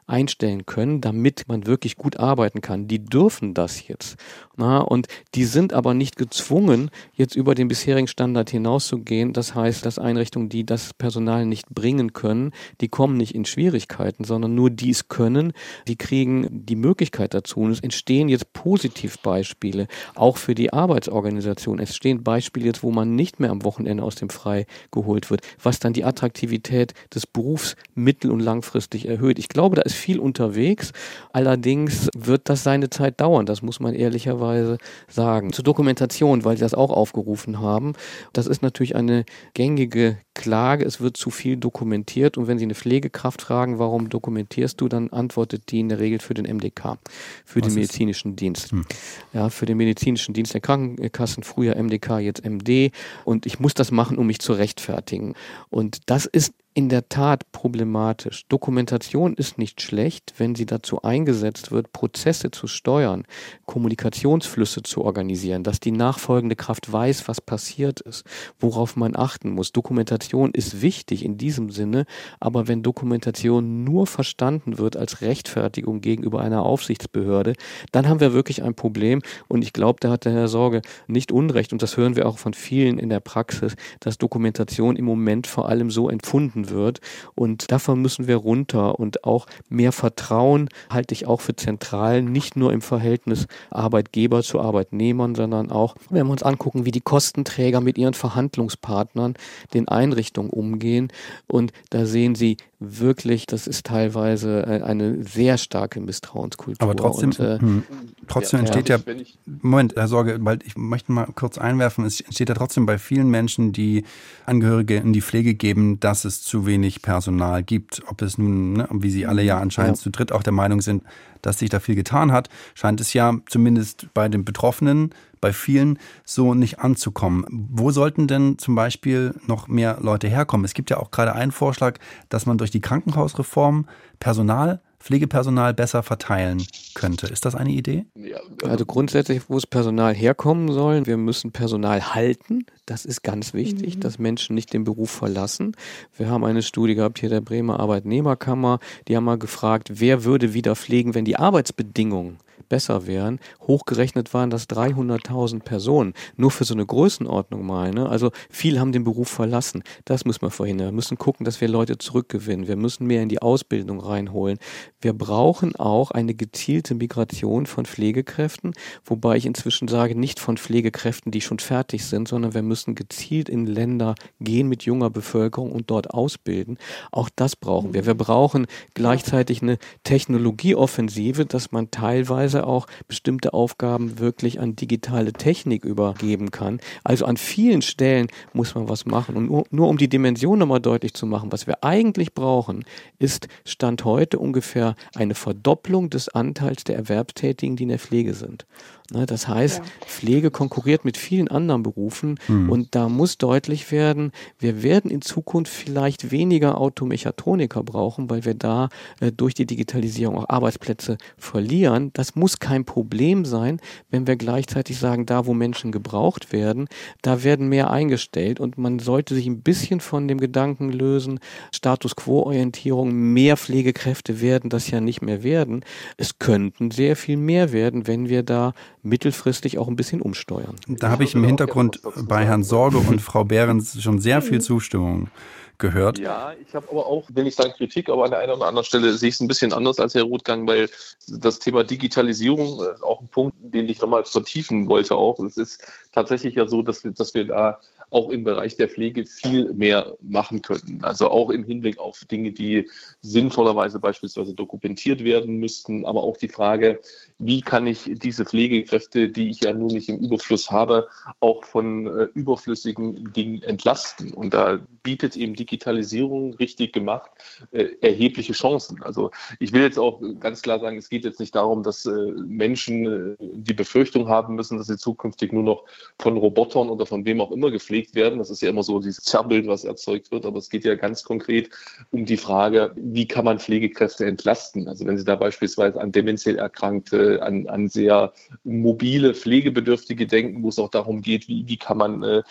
einstellen können, damit man wirklich gut arbeiten kann. Die dürfen das jetzt. Und die sind aber nicht gezwungen, jetzt über den bisherigen Standard hinauszugehen. Das heißt, dass Einrichtungen, die das Personal nicht bringen können, die kommen nicht in Schwierigkeiten, sondern nur die es können, die kriegen die Möglichkeit dazu. Und es entstehen jetzt Positivbeispiele, auch für die Arbeitsorganisation. Es stehen Beispiele jetzt, wo man nicht mehr am Wochenende aus dem Frei geholt wird, was dann die Attraktivität des Berufs mittel- und langfristig erhöht. Ich glaube, da ist viel unterwegs. Allerdings wird das seine Zeit dauern. Das muss man ehrlicherweise sagen. Zur Dokumentation, weil Sie das auch aufgerufen haben. Das ist natürlich eine gängige Klage. Es wird zu viel dokumentiert. Und wenn Sie eine Pflegekraft fragen, warum dokumentierst du, dann antwortet die in der Regel für den MDK, für den medizinischen Dienst. Ja, für den medizinischen Dienst der Krankenkassen, früher MDK, jetzt MD. Und ich muss das machen, um mich zu rechtfertigen. Und das ist in der Tat problematisch. Dokumentation ist nicht schlecht, wenn sie dazu eingesetzt wird, Prozesse zu steuern, Kommunikationsflüsse zu organisieren, dass die nachfolgende Kraft weiß, was passiert ist, worauf man achten muss. Dokumentation ist wichtig in diesem Sinne, aber wenn Dokumentation nur verstanden wird als Rechtfertigung gegenüber einer Aufsichtsbehörde, dann haben wir wirklich ein Problem. Und ich glaube, da hat der Herr Sorge nicht Unrecht, und das hören wir auch von vielen in der Praxis, dass Dokumentation im Moment vor allem so empfunden wird. Und davon müssen wir runter, und auch mehr Vertrauen halte ich auch für zentral, nicht nur im Verhältnis Arbeitgeber zu Arbeitnehmern, sondern auch, wenn wir uns angucken, wie die Kostenträger mit ihren Verhandlungspartnern, den Einrichtungen umgehen. Und da sehen Sie wirklich, das ist teilweise eine sehr starke Misstrauenskultur. Aber trotzdem, trotzdem entsteht Moment, Herr Sorge, weil ich möchte mal kurz einwerfen, es entsteht ja trotzdem bei vielen Menschen, die Angehörige in die Pflege geben, dass es zu wenig Personal gibt. Ob es nun, wie Sie alle ja anscheinend zu dritt auch der Meinung sind, dass sich da viel getan hat, scheint es ja zumindest bei den Betroffenen, bei vielen so nicht anzukommen. Wo sollten denn zum Beispiel noch mehr Leute herkommen? Es gibt ja auch gerade einen Vorschlag, dass man durch die Krankenhausreform Pflegepersonal besser verteilen könnte. Ist das eine Idee? Ja, Also grundsätzlich, wo es Personal herkommen soll, wir müssen Personal halten. Das ist ganz wichtig, dass Menschen nicht den Beruf verlassen. Wir haben eine Studie gehabt hier der Bremer Arbeitnehmerkammer, die haben mal gefragt, wer würde wieder pflegen, wenn die Arbeitsbedingungen besser wären. Hochgerechnet waren das 300.000 Personen. Nur für so eine Größenordnung mal. Ne? Also viele haben den Beruf verlassen. Das müssen wir verhindern. Wir müssen gucken, dass wir Leute zurückgewinnen. Wir müssen mehr in die Ausbildung reinholen. Wir brauchen auch eine gezielte Migration von Pflegekräften, wobei ich inzwischen sage, nicht von Pflegekräften, die schon fertig sind, sondern wir müssen gezielt in Länder gehen mit junger Bevölkerung und dort ausbilden. Auch das brauchen wir. Wir brauchen gleichzeitig eine Technologieoffensive, dass man teilweise auch bestimmte Aufgaben wirklich an digitale Technik übergeben kann. Also an vielen Stellen muss man was machen. Und nur um die Dimension nochmal deutlich zu machen, was wir eigentlich brauchen, ist Stand heute ungefähr eine Verdopplung des Anteils der Erwerbstätigen, die in der Pflege sind. Das heißt, Pflege konkurriert mit vielen anderen Berufen und da muss deutlich werden, wir werden in Zukunft vielleicht weniger Automechatroniker brauchen, weil wir da durch die Digitalisierung auch Arbeitsplätze verlieren. Das muss kein Problem sein, wenn wir gleichzeitig sagen, da wo Menschen gebraucht werden, da werden mehr eingestellt und man sollte sich ein bisschen von dem Gedanken lösen, Status-Quo-Orientierung, mehr Pflegekräfte werden das ja nicht mehr werden. Es könnten sehr viel mehr werden, wenn wir da mittelfristig auch ein bisschen umsteuern. Da habe ich im Hintergrund bei Herrn Sorge und Frau Behrens schon sehr viel Zustimmung gehört. Ja, ich habe aber auch, will nicht sagen Kritik, aber an der einen oder anderen Stelle sehe ich es ein bisschen anders als Herr Rothgang, weil das Thema Digitalisierung ist auch ein Punkt, den ich nochmal vertiefen wollte auch. Es ist tatsächlich ja so, dass wir da auch im Bereich der Pflege viel mehr machen können. Also auch im Hinblick auf Dinge, die sinnvollerweise beispielsweise dokumentiert werden müssten, aber auch die Frage, wie kann ich diese Pflegekräfte, die ich ja nun nicht im Überfluss habe, auch von überflüssigen Dingen entlasten. Und da bietet eben Digitalisierung, richtig gemacht, erhebliche Chancen. Also ich will jetzt auch ganz klar sagen, es geht jetzt nicht darum, dass Menschen die Befürchtung haben müssen, dass sie zukünftig nur noch von Robotern oder von wem auch immer gepflegt werden. Das ist ja immer so dieses Zerrbild, was erzeugt wird. Aber es geht ja ganz konkret um die Frage, wie kann man Pflegekräfte entlasten? Also wenn Sie da beispielsweise an demenziell Erkrankte, an sehr mobile Pflegebedürftige denken, wo es auch darum geht, wie kann man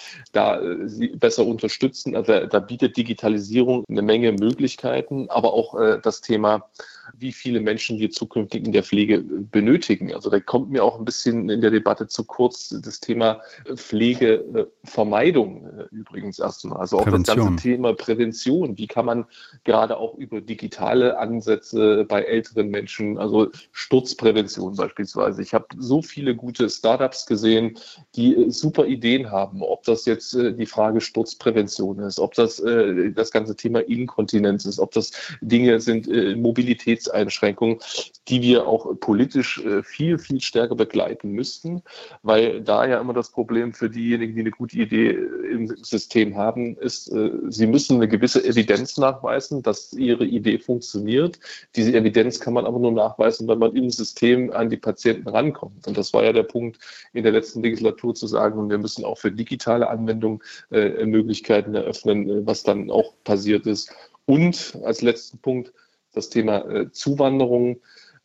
sie besser unterstützen. Also da bietet Digitalisierung eine Menge Möglichkeiten, aber auch das Thema wie viele Menschen wir zukünftig in der Pflege benötigen. Also da kommt mir auch ein bisschen in der Debatte zu kurz das Thema Pflegevermeidung übrigens erstmal. Also auch Prävention. Das ganze Thema Prävention. Wie kann man gerade auch über digitale Ansätze bei älteren Menschen, also Sturzprävention beispielsweise. Ich habe so viele gute Startups gesehen, die super Ideen haben, ob das jetzt die Frage Sturzprävention ist, ob das das ganze Thema Inkontinenz ist, ob das Dinge sind, Mobilitätseinschränkungen, die wir auch politisch viel, viel stärker begleiten müssten, weil da ja immer das Problem für diejenigen, die eine gute Idee im System haben, ist, sie müssen eine gewisse Evidenz nachweisen, dass ihre Idee funktioniert. Diese Evidenz kann man aber nur nachweisen, wenn man im System an die Patienten rankommt. Und das war ja der Punkt in der letzten Legislatur zu sagen, wir müssen auch für digitale Anwendungen Möglichkeiten eröffnen, was dann auch passiert ist. Und als letzten Punkt das Thema Zuwanderung.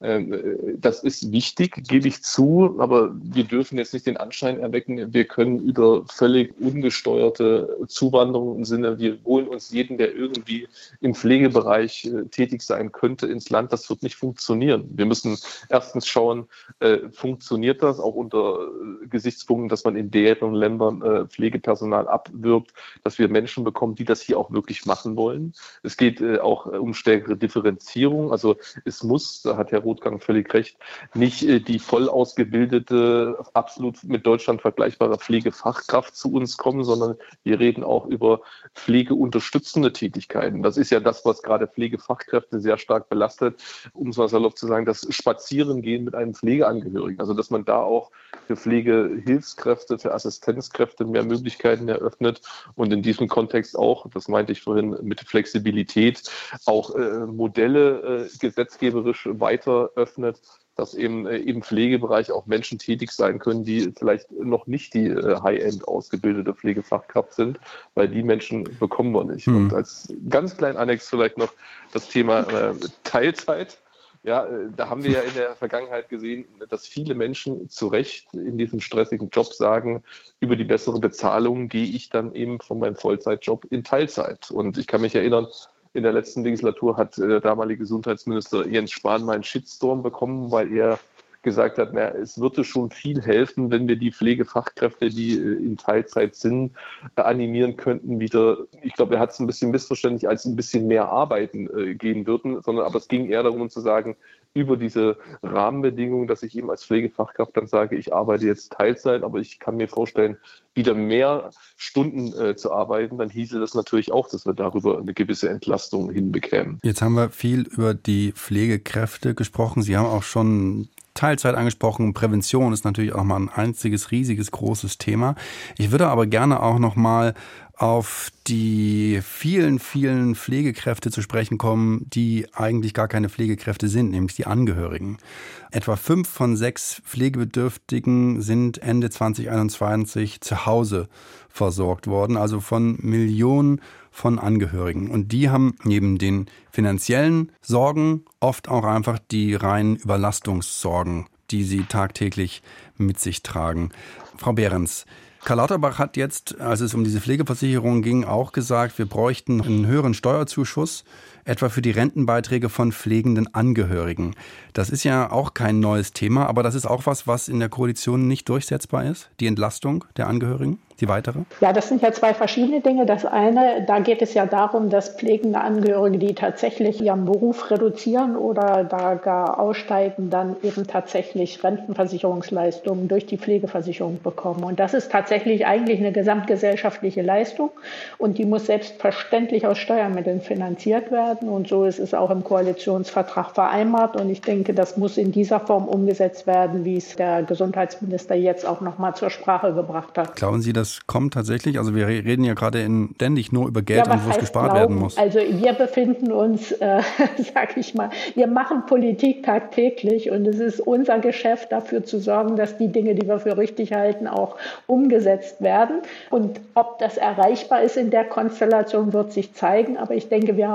Das ist wichtig, gebe ich zu, aber wir dürfen jetzt nicht den Anschein erwecken, wir können über völlig ungesteuerte Zuwanderung im Sinne, wir holen uns jeden, der irgendwie im Pflegebereich tätig sein könnte, ins Land. Das wird nicht funktionieren. Wir müssen erstens schauen, funktioniert das auch unter Gesichtspunkten, dass man in deren Ländern Pflegepersonal abwirbt, dass wir Menschen bekommen, die das hier auch wirklich machen wollen. Es geht auch um stärkere Differenzierung. Also es muss, da hat Herr Rothgang völlig recht, nicht die voll ausgebildete, absolut mit Deutschland vergleichbare Pflegefachkraft zu uns kommen, sondern wir reden auch über pflegeunterstützende Tätigkeiten. Das ist ja das, was gerade Pflegefachkräfte sehr stark belastet, um es mal salopp zu sagen, das Spazierengehen mit einem Pflegeangehörigen. Also dass man da auch für Pflegehilfskräfte, für Assistenzkräfte mehr Möglichkeiten eröffnet und in diesem Kontext auch, das meinte ich vorhin mit Flexibilität, auch Modelle gesetzgeberisch weiter öffnet, dass eben im Pflegebereich auch Menschen tätig sein können, die vielleicht noch nicht die High-End ausgebildete Pflegefachkraft sind, weil die Menschen bekommen wir nicht. Und als ganz kleinen Annex vielleicht noch das Thema Teilzeit. Ja, da haben wir ja in der Vergangenheit gesehen, dass viele Menschen zu Recht in diesem stressigen Job sagen, über die bessere Bezahlung gehe ich dann eben von meinem Vollzeitjob in Teilzeit. Und ich kann mich erinnern, in der letzten Legislatur hat der damalige Gesundheitsminister Jens Spahn mal einen Shitstorm bekommen, weil er gesagt hat, es würde schon viel helfen, wenn wir die Pflegefachkräfte, die in Teilzeit sind, animieren könnten, wieder, ich glaube, er hat es ein bisschen missverständlich, als ein bisschen mehr arbeiten gehen würden, aber es ging eher darum zu sagen, über diese Rahmenbedingungen, dass ich eben als Pflegefachkraft dann sage, ich arbeite jetzt Teilzeit, aber ich kann mir vorstellen, wieder mehr Stunden zu arbeiten, dann hieße das natürlich auch, dass wir darüber eine gewisse Entlastung hinbekämen. Jetzt haben wir viel über die Pflegekräfte gesprochen. Sie haben auch schon Teilzeit angesprochen. Prävention ist natürlich auch mal ein einziges, riesiges, großes Thema. Ich würde aber gerne auch noch mal auf die vielen, vielen Pflegekräfte zu sprechen kommen, die eigentlich gar keine Pflegekräfte sind, nämlich die Angehörigen. Etwa 5 von 6 Pflegebedürftigen sind Ende 2021 zu Hause versorgt worden, also von Millionen von Angehörigen. Und die haben neben den finanziellen Sorgen oft auch einfach die reinen Überlastungssorgen, die sie tagtäglich mit sich tragen. Frau Behrens, Karl Lauterbach hat jetzt, als es um diese Pflegeversicherung ging, auch gesagt, wir bräuchten einen höheren Steuerzuschuss, etwa für die Rentenbeiträge von pflegenden Angehörigen. Das ist ja auch kein neues Thema, aber das ist auch was in der Koalition nicht durchsetzbar ist, die Entlastung der Angehörigen, die weitere? Ja, das sind ja 2 verschiedene Dinge. Das eine, da geht es ja darum, dass pflegende Angehörige, die tatsächlich ihren Beruf reduzieren oder da gar aussteigen, dann eben tatsächlich Rentenversicherungsleistungen durch die Pflegeversicherung bekommen. Und das ist tatsächlich eigentlich eine gesamtgesellschaftliche Leistung und die muss selbstverständlich aus Steuermitteln finanziert werden. Und so ist es auch im Koalitionsvertrag vereinbart. Und ich denke, das muss in dieser Form umgesetzt werden, wie es der Gesundheitsminister jetzt auch noch mal zur Sprache gebracht hat. Glauben Sie, das kommt tatsächlich? Also wir reden ja gerade ständig nur über Geld und wo es gespart werden muss. Also wir befinden uns, sag ich mal, wir machen Politik tagtäglich und es ist unser Geschäft, dafür zu sorgen, dass die Dinge, die wir für richtig halten, auch umgesetzt werden. Und ob das erreichbar ist in der Konstellation, wird sich zeigen. Aber ich denke, wir haben gute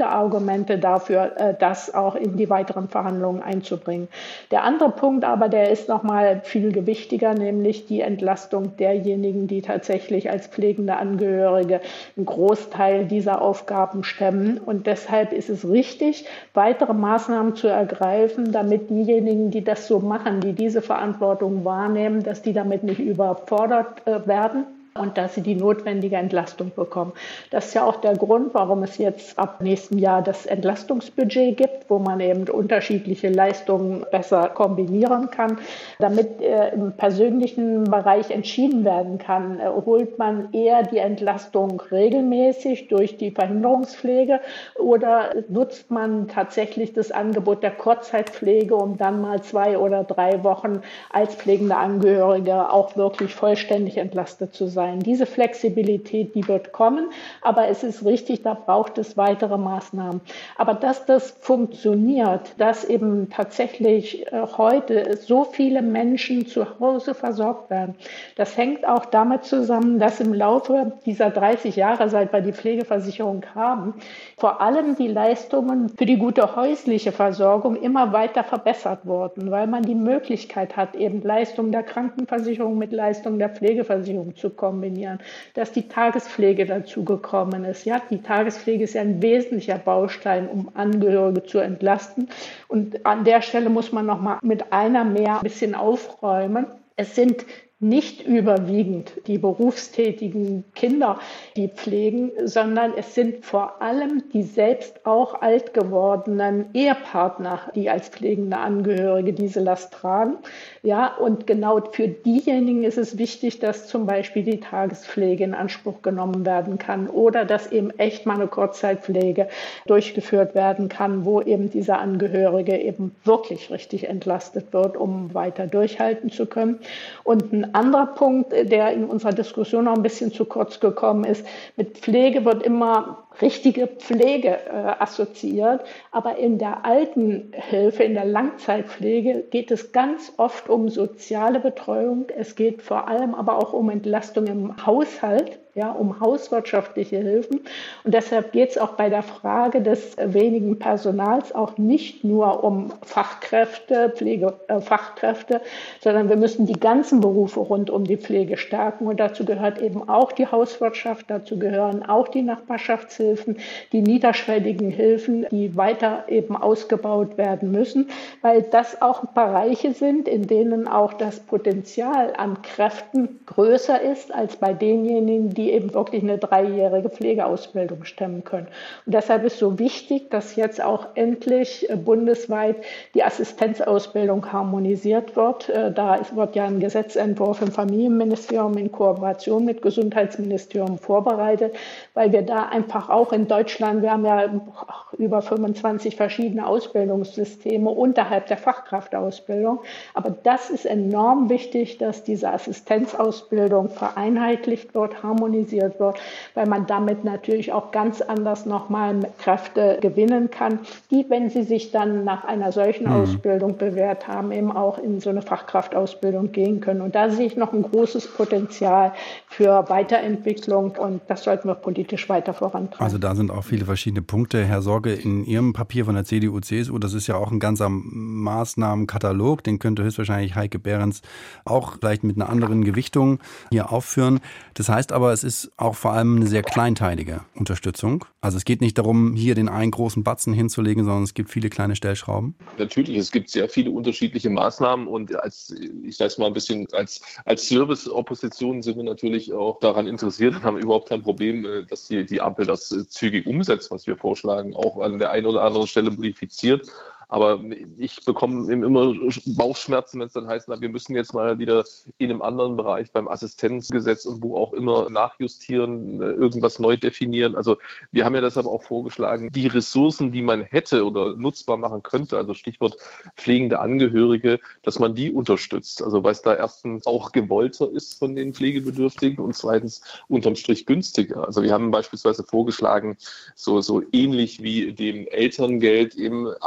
gute Argumente dafür, das auch in die weiteren Verhandlungen einzubringen. Der andere Punkt aber, der ist nochmal viel gewichtiger, nämlich die Entlastung derjenigen, die tatsächlich als pflegende Angehörige einen Großteil dieser Aufgaben stemmen. Und deshalb ist es richtig, weitere Maßnahmen zu ergreifen, damit diejenigen, die das so machen, die diese Verantwortung wahrnehmen, dass die damit nicht überfordert werden und dass sie die notwendige Entlastung bekommen. Das ist ja auch der Grund, warum es jetzt ab nächstem Jahr das Entlastungsbudget gibt, wo man eben unterschiedliche Leistungen besser kombinieren kann. Damit im persönlichen Bereich entschieden werden kann, holt man eher die Entlastung regelmäßig durch die Verhinderungspflege oder nutzt man tatsächlich das Angebot der Kurzzeitpflege, um dann mal 2 oder 3 Wochen als pflegende Angehörige auch wirklich vollständig entlastet zu sein. Diese Flexibilität, die wird kommen, aber es ist richtig, da braucht es weitere Maßnahmen. Aber dass das funktioniert, dass eben tatsächlich heute so viele Menschen zu Hause versorgt werden, das hängt auch damit zusammen, dass im Laufe dieser 30 Jahre, seit wir die Pflegeversicherung haben, vor allem die Leistungen für die gute häusliche Versorgung immer weiter verbessert wurden, weil man die Möglichkeit hat, eben Leistungen der Krankenversicherung mit Leistungen der Pflegeversicherung zu kombinieren, dass die Tagespflege dazu gekommen ist. Ja, die Tagespflege ist ja ein wesentlicher Baustein, um Angehörige zu entlasten. Und an der Stelle muss man noch mal mit einer mehr ein bisschen aufräumen. Es sind nicht überwiegend die berufstätigen Kinder, die pflegen, sondern es sind vor allem die selbst auch alt gewordenen Ehepartner, die als pflegende Angehörige diese Last tragen. Ja, und genau für diejenigen ist es wichtig, dass zum Beispiel die Tagespflege in Anspruch genommen werden kann oder dass eben echt mal eine Kurzzeitpflege durchgeführt werden kann, wo eben dieser Angehörige eben wirklich richtig entlastet wird, um weiter durchhalten zu können. Und ein anderer Punkt, der in unserer Diskussion noch ein bisschen zu kurz gekommen ist, mit Pflege wird immer richtige Pflege assoziiert, aber in der Altenhilfe, in der Langzeitpflege geht es ganz oft um soziale Betreuung. Es geht vor allem aber auch um Entlastung im Haushalt, ja, um hauswirtschaftliche Hilfen. Und deshalb geht es auch bei der Frage des wenigen Personals auch nicht nur um Fachkräfte, Pflegefachkräfte, sondern wir müssen die ganzen Berufe rund um die Pflege stärken. Und dazu gehört eben auch die Hauswirtschaft, dazu gehören auch die Nachbarschaftshilfen, die niederschwelligen Hilfen, die weiter eben ausgebaut werden müssen, weil das auch Bereiche sind, in denen auch das Potenzial an Kräften größer ist als bei denjenigen, die eben wirklich eine 3-jährige Pflegeausbildung stemmen können. Und deshalb ist so wichtig, dass jetzt auch endlich bundesweit die Assistenzausbildung harmonisiert wird. Da wird ja ein Gesetzentwurf im Familienministerium in Kooperation mit Gesundheitsministerium vorbereitet, weil wir da einfach auch in Deutschland, wir haben ja über 25 verschiedene Ausbildungssysteme unterhalb der Fachkraftausbildung. Aber das ist enorm wichtig, dass diese Assistenzausbildung vereinheitlicht wird, harmonisiert wird, weil man damit natürlich auch ganz anders nochmal Kräfte gewinnen kann, die, wenn sie sich dann nach einer solchen Ausbildung bewährt haben, eben auch in so eine Fachkraftausbildung gehen können. Und da sehe ich noch ein großes Potenzial für Weiterentwicklung und das sollten wir politisch weiter vorantreiben. Also da sind auch viele verschiedene Punkte. Herr Sorge, in Ihrem Papier von der CDU-CSU, das ist ja auch ein ganzer Maßnahmenkatalog, den könnte höchstwahrscheinlich Heike Behrens auch vielleicht mit einer anderen Gewichtung hier aufführen. Das heißt aber, es ist auch vor allem eine sehr kleinteilige Unterstützung. Also es geht nicht darum, hier den einen großen Batzen hinzulegen, sondern es gibt viele kleine Stellschrauben. Natürlich, es gibt sehr viele unterschiedliche Maßnahmen und ich sage es mal ein bisschen, als Service-Opposition sind wir natürlich auch daran interessiert und haben überhaupt kein Problem, dass die Ampel das zügig umsetzt, was wir vorschlagen, auch an der einen oder anderen Stelle modifiziert. Aber ich bekomme immer Bauchschmerzen, wenn es dann heißt, wir müssen jetzt mal wieder in einem anderen Bereich beim Assistenzgesetz und wo auch immer nachjustieren, irgendwas neu definieren. Also wir haben ja deshalb auch vorgeschlagen, die Ressourcen, die man hätte oder nutzbar machen könnte, also Stichwort pflegende Angehörige, dass man die unterstützt. Also weil es da erstens auch gewollter ist von den Pflegebedürftigen und zweitens unterm Strich günstiger. Also wir haben beispielsweise vorgeschlagen, so ähnlich wie dem Elterngeld eben Angehörige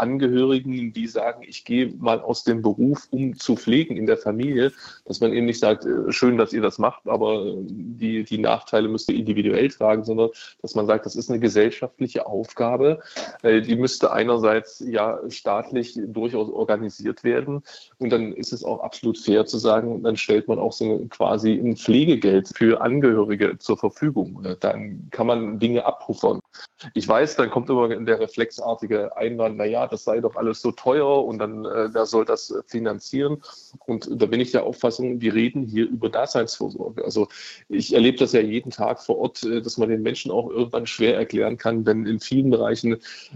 Angehörigen, die sagen, ich gehe mal aus dem Beruf, um zu pflegen in der Familie, dass man eben nicht sagt, schön, dass ihr das macht, aber die Nachteile müsst ihr individuell tragen, sondern dass man sagt, das ist eine gesellschaftliche Aufgabe, die müsste einerseits ja staatlich durchaus organisiert werden und dann ist es auch absolut fair zu sagen, dann stellt man auch so quasi ein Pflegegeld für Angehörige zur Verfügung. Dann kann man Dinge abpuffern. Ich weiß, dann kommt immer der reflexartige Einwand, naja, das sei doch alles so teuer und dann wer soll das finanzieren? Und da bin ich der Auffassung, wir reden hier über Daseinsvorsorge. Also ich erlebe das ja jeden Tag vor Ort, dass man den Menschen auch irgendwann schwer erklären kann, wenn in vielen Bereichen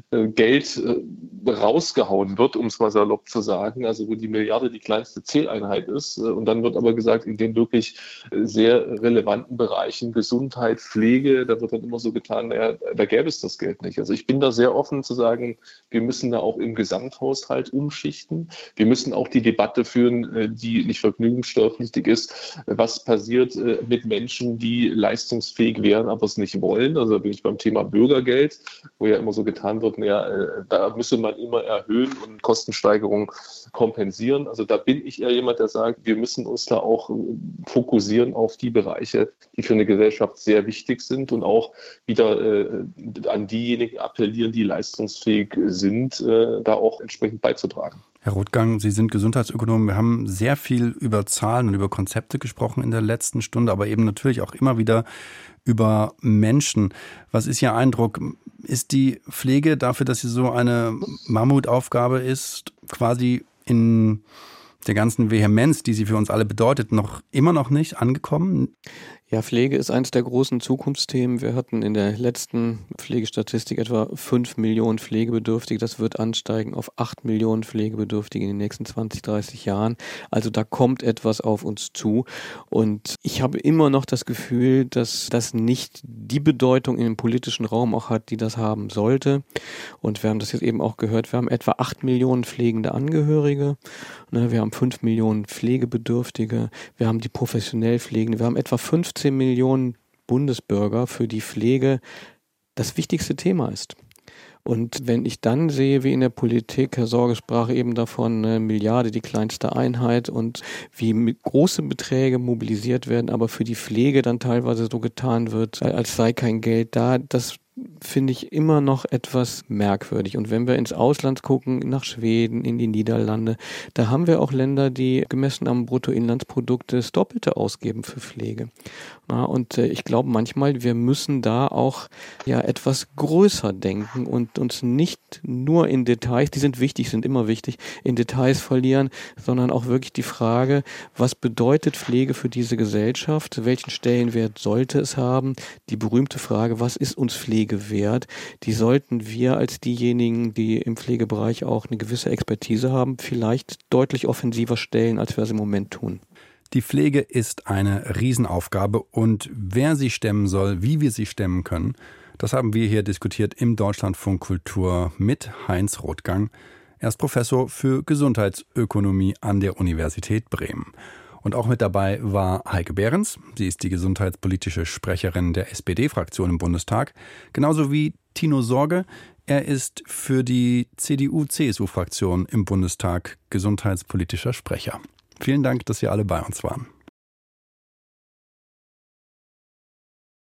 Geld rausgehauen wird, um es mal salopp zu sagen, also wo die Milliarde die kleinste Zähleinheit ist. Und dann wird aber gesagt, in den wirklich sehr relevanten Bereichen Gesundheit, Pflege, da wird dann immer so getan, naja, da gäbe es das Geld nicht. Also ich bin da sehr offen zu sagen, wir müssen da auch im Gesamthaushalt umschichten. Wir müssen auch die Debatte führen, die nicht vergnügungssteuerpflichtig ist. Was passiert mit Menschen, die leistungsfähig wären, aber es nicht wollen? Also da bin ich beim Thema Bürgergeld, wo ja immer so getan wird, naja, da müsse man immer erhöhen und Kostensteigerungen kompensieren. Also da bin ich eher jemand, der sagt, wir müssen uns da auch fokussieren auf die Bereiche, die für eine Gesellschaft sehr wichtig sind und auch wieder an diejenigen appellieren, die leistungsfähig sind, da auch entsprechend beizutragen. Herr Rothgang, Sie sind Gesundheitsökonom. Wir haben sehr viel über Zahlen und über Konzepte gesprochen in der letzten Stunde, aber eben natürlich auch immer wieder über Menschen. Was ist Ihr Eindruck? Ist die Pflege dafür, dass sie so eine Mammutaufgabe ist, quasi in der ganzen Vehemenz, die sie für uns alle bedeutet, immer noch nicht angekommen? Ja, Pflege ist eines der großen Zukunftsthemen. Wir hatten in der letzten Pflegestatistik etwa 5 Millionen Pflegebedürftige. Das wird ansteigen auf 8 Millionen Pflegebedürftige in den nächsten 20, 30 Jahren. Also da kommt etwas auf uns zu. Und ich habe immer noch das Gefühl, dass das nicht die Bedeutung in dem politischen Raum auch hat, die das haben sollte. Und wir haben das jetzt eben auch gehört. Wir haben etwa 8 Millionen pflegende Angehörige. Wir haben 5 Millionen Pflegebedürftige. Wir haben die professionell Pflegenden. Wir haben etwa 15 Millionen Bundesbürger, für die Pflege das wichtigste Thema ist. Und wenn ich dann sehe, wie in der Politik, Herr Sorge sprach eben davon, 1 Milliarde die kleinste Einheit und wie große Beträge mobilisiert werden, aber für die Pflege dann teilweise so getan wird, als sei kein Geld da, das finde ich immer noch etwas merkwürdig. Und wenn wir ins Ausland gucken, nach Schweden, in die Niederlande, da haben wir auch Länder, die gemessen am Bruttoinlandsprodukt das Doppelte ausgeben für Pflege. Und ich glaube manchmal, wir müssen da auch etwas größer denken und uns nicht nur in Details, die sind wichtig, sind immer wichtig, in Details verlieren, sondern auch wirklich die Frage, was bedeutet Pflege für diese Gesellschaft? Welchen Stellenwert sollte es haben? Die berühmte Frage, was ist uns Pflege wert? Die sollten wir als diejenigen, die im Pflegebereich auch eine gewisse Expertise haben, vielleicht deutlich offensiver stellen, als wir es im Moment tun. Die Pflege ist eine Riesenaufgabe und wer sie stemmen soll, wie wir sie stemmen können, das haben wir hier diskutiert im Deutschlandfunk Kultur mit Heinz Rothgang. Er ist Professor für Gesundheitsökonomie an der Universität Bremen. Und auch mit dabei war Heike Behrens. Sie ist die gesundheitspolitische Sprecherin der SPD-Fraktion im Bundestag. Genauso wie Tino Sorge. Er ist für die CDU-CSU-Fraktion im Bundestag gesundheitspolitischer Sprecher. Vielen Dank, dass Sie alle bei uns waren.